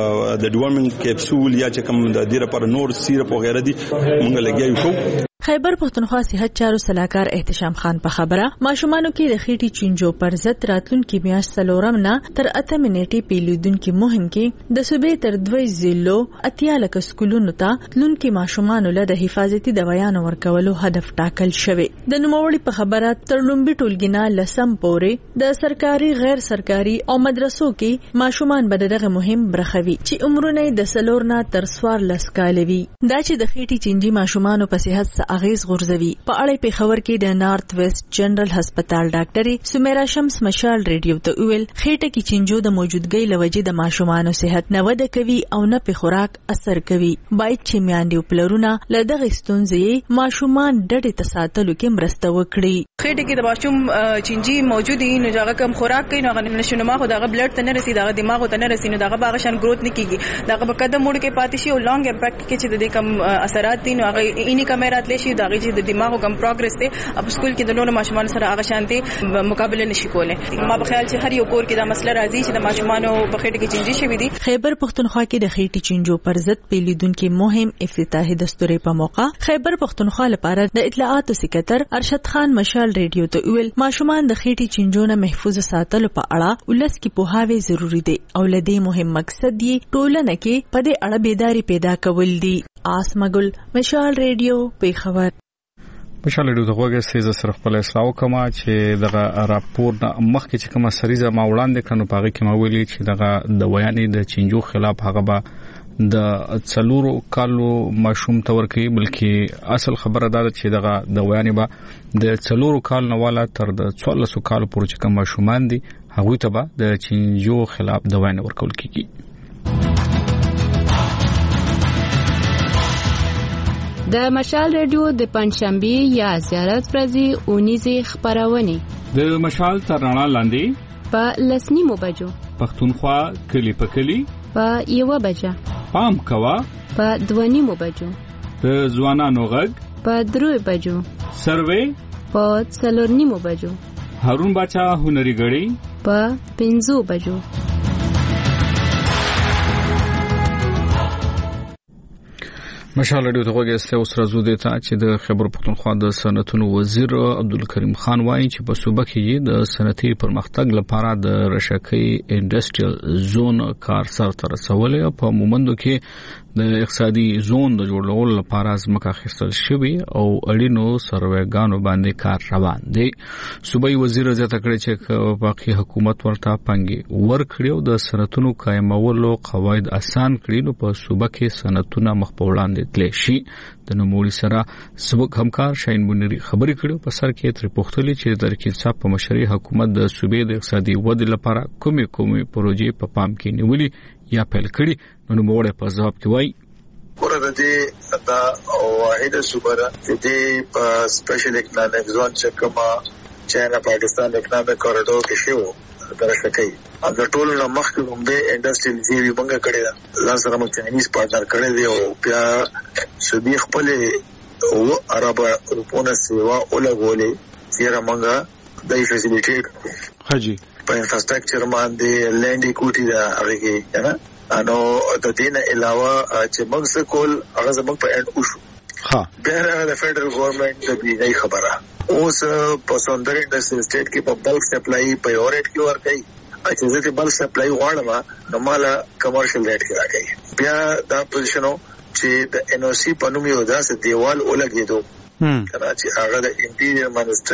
د ډیولپمنٹ کیپسول یا چې کوم د ډیره پر نور سیرپ وغیرہ دي مونږ لګیایو کو. خیبر پختونخوا صحت چارو صلاحکار احتشام خان په خبره ماشومانو کې د خېټې چینجو پر ضد راتلونکي میاشت څلورم نه تر اته منېټې پیلودونکو مهم کې د صوبې تر دوی ضلعو اتیا لک سکولونو ته تلونکي ماشومانو له د حفاظتي دوايانو ورکولو هدف ټاکل شوی. د نوموړي په خبره تر لومبي ټولګینا لسم پورې د سرکاري غیر سرکاري او مدرسو کې ماشومان به دغه مهم برخوي چې عمرونه د سلور نه تر سوار لس کال وي. دا چې د خېټې چینجي ماشومانو په صحت اغیز غورځوي په اړه په خبر کې د نارت ویسٹ جنرال هسپتال ډاکټري سمیرا شمس مشال ریډیو ته ویل خېټه کې چینجو د موجودګۍ لوجې د ماشومانو صحت نه وده کوي او نه په خوراک اثر کوي. باید چې میاندې پلرونه له دغه ستونزې ماشومان ډډې ته ساتلو کې مرسته وکړي. خېټه کې د ماشوم چینجي موجود دي نو هغه کم خوراک کوي نو هغه نشونه خو دغه بلډ ته نه رسي دغه دماغ ته نه رسي نو دغه باغشان گروث نه کیږي دغه په قدم موړ کې پاتې شي او لانګ امپیکټ کې چې د کم اثرات دي نو هغه اني کمرات لې شي دا غي چې د دماغ کم پروګرس ته په سکول کې د نورو ماشومان سره هغه شانتي مقابله نشي کولای. ما په خیال چې هر یو کور کې دا مسله راځي چې د ماشومان په خېټه کې چینجي شوی دي. خیبر پختونخوا کې د خېټې چینجو پر ضد پیلیدونکو مهم افتتاحي دستوري په موقع خیبر پختونخوا لپاره د اطلاعاتو سکرټر ارشد خان مشال ریډیو ته ویل ماشومان د خېټې چینجو نه محفوظ ساتلو په اړه ولس کې پوهاوی ضروری دی او لدی مهم مقصد یې ټولنه کې په دې اړه بیداری پیدا کول دي. آسمګل مشال ریډیو په خبر مشال ریډیو ته وګورئ چې سره خپل اصلاح وکما چې دغه راپور د مخکې چې کومه سریزه ما وړاندې کړنو پاغه کې ما ویلي چې دغه د ویانې د چینجو خلاف هغه به د څلورو کالو ماشوم تور کوي بلکې اصل خبره ده چې دغه د ویانې به د څلورو کال نه والا تر د څوارلسو کالو پورې چې کوم ماشومان دي هغه ته به د چینجو خلاف د ویانې ورکول کیږي. د مشال ریډیو د پنځشنبه یا زیارت ورځې اونیزه خبرونه د مشال ترانه لاندې په لسنیمو بجو پښتونخوا کلی په کلی په یو بجه پام کوا په دوانیمو بجو د ځوانانو غږ په درو بجو سروې په څلورنیمو بجو هارون بچا هنري غړي په پنځو بجو. مشال ریډیو ته وګورئ چې اوس راځو د ته چې د خیبر پختونخوا د صنعتونو وزیر عبدالکریم خان وایي چې په صوبه کې د صنعتي پرمختګ لپاره د رشکې انډستریال زون کار سر ته رسولې او په مومندو کې د اقتصادي زون د جوړولو لپاره ځمکه اخیستل شوې او اړینو سروېګانو باندې کار روان دی. صوبایي وزیر زیاته کړې چې باقي حکومت ورته پنګي ورکړي او د صنعتونو قائمولو قواعد آسان کړي نو په صوبه کې صنعتونه مخ په وړاندې تللی شي. د نوموړي سره سبق همکار شاهین بنيري خبرې کړې په سر کې تر پوښتلې چې د ترکیب صاحب په مشرۍ حکومت د صوبې د اقتصادي ودې لپاره کومې کومې پروژې په پام کې نیولې یا پیل کړي. نو موږ په ځواب کې وایي ورته دې دا واحده صوبه ده چې په سپیشل اکنامک زون چې کومه چاینا پاکستان اکنامک کوریډور کې شو درشه کوي. د ټولو نه مخکې هم د انډستریل زیوی بنګه کړی ده ځان سره مو چاینیز پارتنر کړی دی او بیا صوبې خپل او عرب روپونه سیوا اولګولې چې رمنګه د فیسیلیټیټ حاجی په انفراستراکچر باندې لینډ ایکوټي دا هغه کنه انو د دین علاوه چې موږ څه کول هغه زموږ په اند وشو. ها بهر د فدرل ګورنمنت د بي خبره اوس په سوندر انډستریل سټیټ کې په بلک سپلای په یورټ کې ور کوي چې زه ته بلک سپلای غواړم نو مال کمرشل ریټ کې راکړي. بیا دا پوزیشنو چې د ان او سی په نوم یو داسې دیوال ولګېدو کنه چې هغه د انټیریئر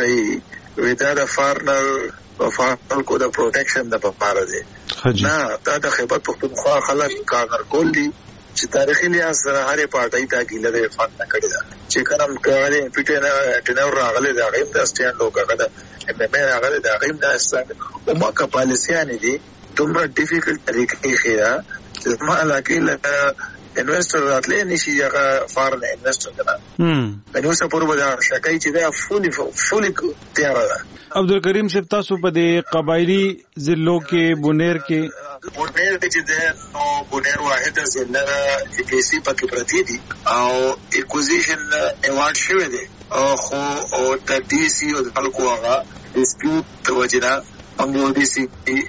منسټري ویدار فارنر په فارنر کو د پروټیکشن د پاره دی نه دا د خیبر پختونخوا خلک کار کول دي چې تاریخي لحاظ سره هرې پارټای ته ګیله د فند کړی دا چې کوم کاري پیټنه ټنور راغله دا غیم د سټاند وکړه دا د مې راغله دا غیم د سټاند او ما کا پالیسیان دي دومره ډیفیکلټ طریقې خیره چې ما علاقه لکه انویسټر راتلې نشي هغه فارن انویسټر کنه هم نو څه پرو بازار شکای چې دا فولي فولي تیار ده. عبدالکریم صاحب تاسو په دې قبایلی ضلعو کې بونیر کې بونیر چې ده نو بونیر واحد ضلع کیسی پکې پرتی دي او اکوزیشن ایوارډ شوی دی او خو او د ډي سي او د خلکو هغه ډیسپیوټ توجینا انګو ډي سي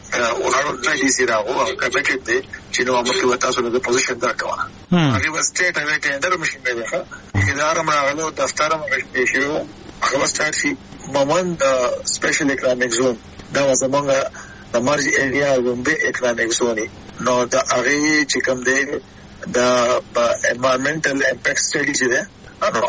او هغه د ډي سي راغو کمیټډ دی چې نو موږ وتا سره د پوزیشن درکوا هغه وسټیټ هغه ټینډر مشین دی ښه اداره مرغلو دفتر مغشتي شو هغه سٹارټ شي مومند سپیشل اکنامک زون دا زمونږ د مرج ایریا ومبه اکنامک زون نو دا هغه چې کوم دی دا انوایرنمنټل امپیکټ سټډي چې ده نو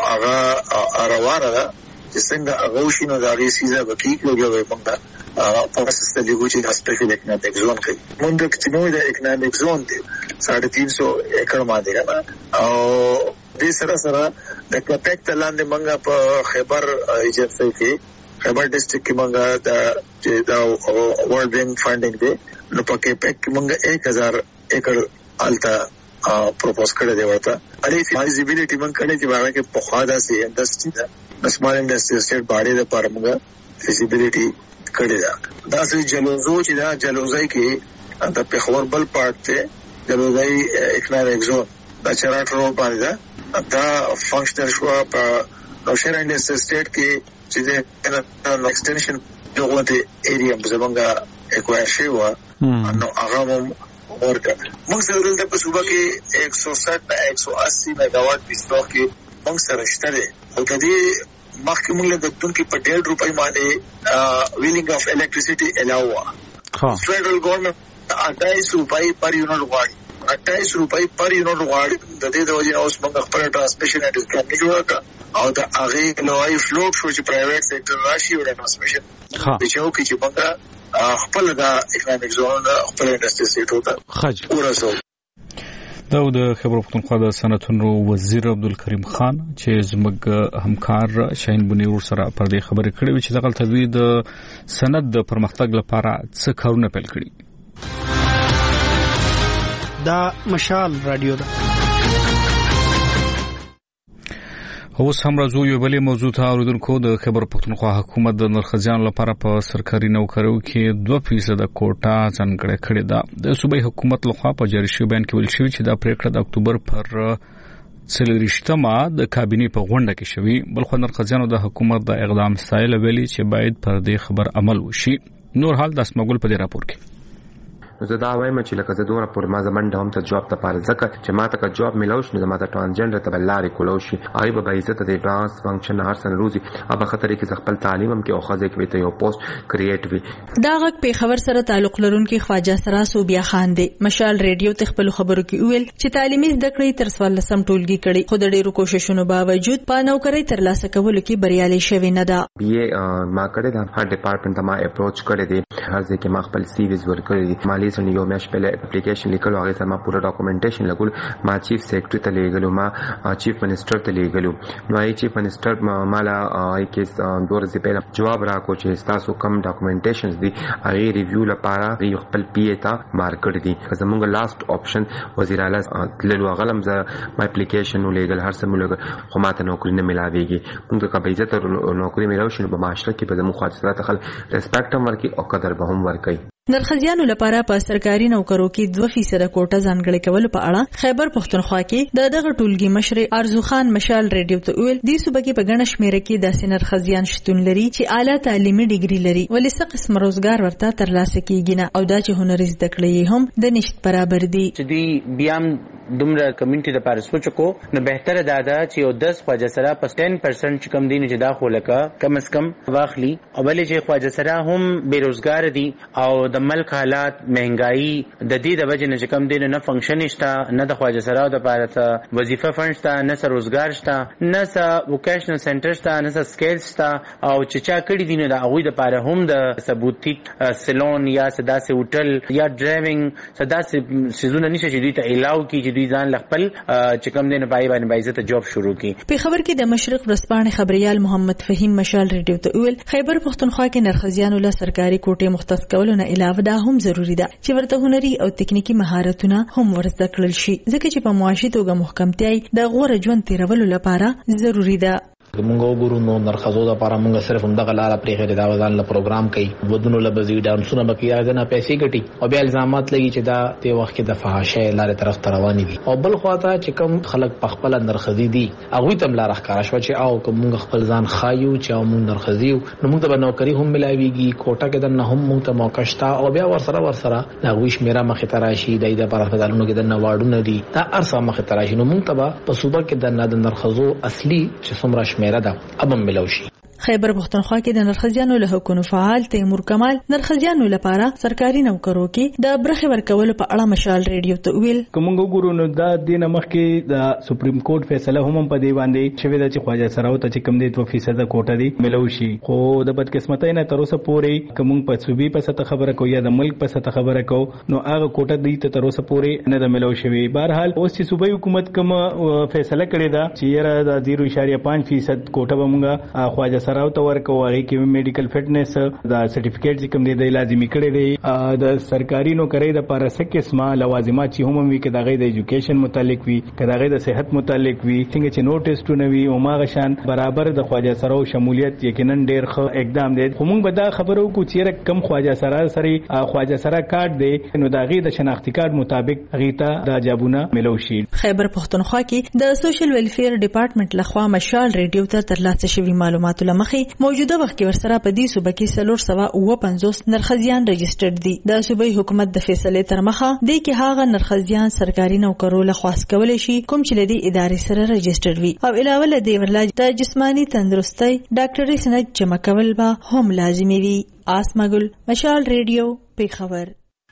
هغه روانه ده چې څنګه هغه شنو دا غي سیزه وکي کوي موږ پروسس ته دیږي چې سپیشل اکنامک زون کوي موږ چې نو دا اکنامک زون دی ساڑھے تین سو ایکڑ باندې کنه او دې سره سره د کپیک تلاندې منګه په خیبر ایجنسی کې خیبر ډیسټریکټ کې منګه د دا ورلد بینک فاندینګ دی نو په کپیک کې منګه ایک هزار ایکڑ التا پروپوز کړی دی ورته اړې فیزیبিলিټی من کړی چې باندې کې په خاصه سي انډستری دا سمال انډستری سټیټ باندې د پر منګه فیزیبিলিټی کړی دا دا چې جلوزو چې دا جلوزای کې د پیښور بل پارت ته جلوزای اکنامک زون دا چراټ رو باندې دا فنکشنل شو په نوشهره انډستریل سټیټ کې چې د ایکسټنشن دغه ایریا زمونږه اکوایر شوی و نو هغه هم ورکړه. موږ سره دلته په صوبه کې ایک سو ساٹھ نه ایک سو اسی میگاواټ بستر کې موږ سره شته دي. خو د دې مخکې موږ له دونکو په ډېر روپۍ باندې ویلینګ اف الکتریسيټي الاو فدرال ګورنمنت اٹھائیس روپۍ پر یونټ غواړي اٹھائیس روپۍ پر یونټ غواړي. د دې د وجې اوس موږ خپل ټرانسمیشن اډ کمپنی جوړه کړه او د هغه نوای فلوټ شو چې پرایویټ سېکټر راشي او ټرانسمیشن د چاو کې چې موږ خپل د اکونومیک زون خپل انډستری سېټو ته خج ورسو. دا د خبرو پښتونخوا د صنعتونو وزیر عبدالکریم خان چې زموږ همکار شاهین بنیر سره پر دې خبرې کړې چې دغه تدوید د صنعت د پرمختګ لپاره څه کارونه پیل کړي. دا مشال رادیو ده. اوس هم راځو یو بلې موضوع ته اوریدونکو. د خبر پښتونخوا حکومت د نرخزیان لپاره په سرکاري نوکریو کې دوه فیصد کوټه ځانګړې کړې ده. د صوبایي حکومت لخوا په جاري شوی بیان کې ویل شوی چې دا پریکړه د اکتوبر پر څلوېښتمه د کابینې په غونډه کې شوی. بلخو نرخزیانو د حکومت د اقدام ستایل ویلي چې باید پر دې خبر عمل وشي. نور حال د اسمګل په دې راپور کې زه دا وایم چې لکه زه دومره پورې ما زمن ډوم ته جواب ته پاره ځکه چې ما ته جواب ملو شنو زما ته ټرانسجنډر ته بلاري کولو شي آی به عزت د ټرانس فنکشن هر سن روزي اب خطرې کې خپل تعلیم هم کې او خزه کې ته یو پوسټ کریټ وي. دا غږ په خبر سره تعلق لرونکي خواجه سراس او بیا خان دی. مشال ریډیو ته خپل خبرو کې ویل چې تعلیمي زده کړې تر څوارلسم ټولګي کړي خو د ډیرو کوششونو باوجود په نوکری ترلاسه کولو کې بریالي شوی نه ده. بي ما کړې دا هر ډپارټمنټ ته ما اپروچ کړې دي هر ځکه ما خپل سی ویز ورکړې دي مالي سن یو مېش په اپلیکیشن لیکلو هغه سم پورا ډاکومېنټیشن لګول ما چیف سیکریټری ته لیږلو ما چیف منسٹر ته لیږلو نو ای چیف منسٹر مالا ای کیس دوه ورځې पहिला جواب راکو چې تاسو کم ډاکومېنټیشنز دي هغه ریویو لپاره یو خپل پی ای ته مارکر دي زموږ لاست آپشن وزیر اعلی تللو غلم ز ما اپلیکیشن ولېګل هر سم ولګ خو ماته نوکری نه ملاويږي موږ ته به عزت نوکری ملاوي شنو په معاشره کې به زموږ خاطرات خل ریسپیکټ هم ورکي او قدر به هم ورکي. نرخزیانو لپاره په سرکاري نوکرو کې دوه فیصد کوټه ځانګړې کول په اړه خیبر پښتونخوا کې د دغه ټولګي مشر ارزو خان مشال ریډیو ته ویل د صوبې کې په ګڼه شمیره کې د نرخزیان شتون لري چې اعلی تعلیمي ډیګري لري ولې څه قسم روزګار ورته ترلاسه کیږي نه او دا چې هنري زده کړې هم د نشټ برابر دي. چې دی بیا دومره کمیونټي لپاره سوچ کو نو بهتره دا ده چې یو دس خواجه سره په دس پرسنټ کم دي چې دا خو لکه کم از کم واخلي او بلې چې خواجه سره هم بیروزګار دي او د ملک حالات مهنګایي د دې د وجه نه کم دي نه فنکشن شته نه د خواجه سره د لپاره وظیفه فند شته نه سر روزګار شته نه س ووکیشنل سنټر شته نه س سکیل شته او چې چا کړي دي نه د هغه د لپاره هم د ثبوتیک سلون یا سداسه هوټل یا ډرایوینګ سداسه سيزونه نشه چې دوی ته الاو کی چې دوی ځان خپل چې کم دي نه پای باندې عزت جاب شروع کی. په خبر کې د مشرق ورسپانې خبريال محمد فهیم مشال ریډیو ته ویل خیبر پښتونخوا کې نرخزیانو له سرکاري کوټې مختص کولو نه علاوه دا هم ضروری ده چې ورته هنري او تکنیکی مهارتونه هم ورزده کړل شي ځکه چې په معاشي توګه محکمتیا د غوړه ژوند تیرولو لپاره ضروری ده. موږ وګورو نو نرخزو د لپاره موږ صرف همدغه لاره پرې غیر دا وزن له پروګرام کوي ودونو له بزی ډانسونه بکیا غنه پیسې ګټي او بیا الزامات لګي چې دا ته وخت کې د فحاشۍ لارې طرف ته روان دي او بل خواته چې کوم خلک په خپل نرخزي دي هغه تم لار ښکارا شو چې او کوم موږ خپل ځان خایو چې موږ نرخزي نو موږ ته نوکری هم ملاويږي کوټه کې د نه هم موږ ته موقع شته او بیا ورسره ورسره دا ویش میرا مخه تراشي د دې په هسپتالونو کې د نواړو دي دا ارسه مخه تراشي نو موږ ته په صوبه کې د نه د نرخزو اصلي چې څومره شمیره ده ابم ملوشي. خیبر پښتونخوا کې د نرخزیانو له حکومت فعال تیمور کمال نرخزیانو لپاره سرکاري نوکرو کې د برخه ورکول په اړه مشال ریډیو ته ویل کومه ګورو نو دا د نمخ کې د سپریم کورټ فیصله هم په دی باندې چې ودا چې خواجه سراو ته چې کم دی دوه فیصد کوټه دی ملوشي خو د بدقسمتۍ نه تر اوسه پورې کوم په صوبې په سطح خبره کو یا د ملک په سطح خبره کو نو هغه کوټه دی ته تر اوسه پورې نه د ملوشي. بهرحال اوس چې صوبایي حکومت کوم فیصله کړې ده چې یره د زیرو اشاریه پنځه فیصد کوټه به موږ خواجه سره سراو ته ورکو هغه کې میډیکل فټنس دا سرټیفیکیټ کوم دی لازمي کړی دی د سرکاري نوکری د لپاره څه قسمه لوازمات چې هم وي کې دغه د ایجوکیشن متعلق وي کې دغه د صحت متعلق وي څنګه چې نوټسټونه وي او ماغه شان برابر د خواجه سراو شمولیت یقینا ډیر ښه اقدام دی خو موږ به دا خبرو کو چې کم خواجه سرا سره خواجه سرا کارت دی نو دغه د شناختی کارت مطابق غیتا د جابونه ملو شي. خیبر پختونخوا کې د سوشل ویلفیر ډپارټمنټ لخوا مشال ریډیو ته ترلاسه شوی معلوماتو لمخې موجوده وخت کې ورسره په دې صوبه کې سلور سوا او پنځوس نرخزیان رجسټرډ دي. د صوبې حکومت د فیصله تر مخه د کې هغه نرخزیان سرکاري نوکرو له خاص کول شي کوم چې لدی ادارې سره رجسټرډ وي او علاوه له دې ورلا د جسمانی تندرستۍ ډاکټري سند جمع کول به هم لازمي وي. آسمګل مشال ریډیو پیښور.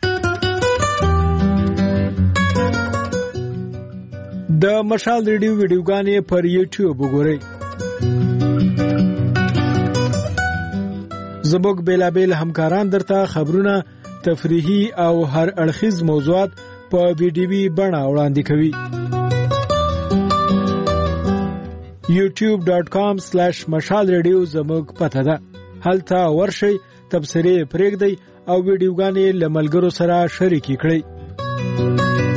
د مشال ریډیو ویډیوګانې پر یوټیوب وګورئ. زموږ بیلابیل همکاران درته خبرونه، تفریحي او هر اړخیز موضوعات په ویډیوي بڼه وړاندې کوي. یوټیوب ډاٹ کام سلیش مشال ریډیو زموږ پته ده. هلته ورشئ، تبصرې پرېږدئ او ویډیوګانې له ملګرو سره شریکې کړئ.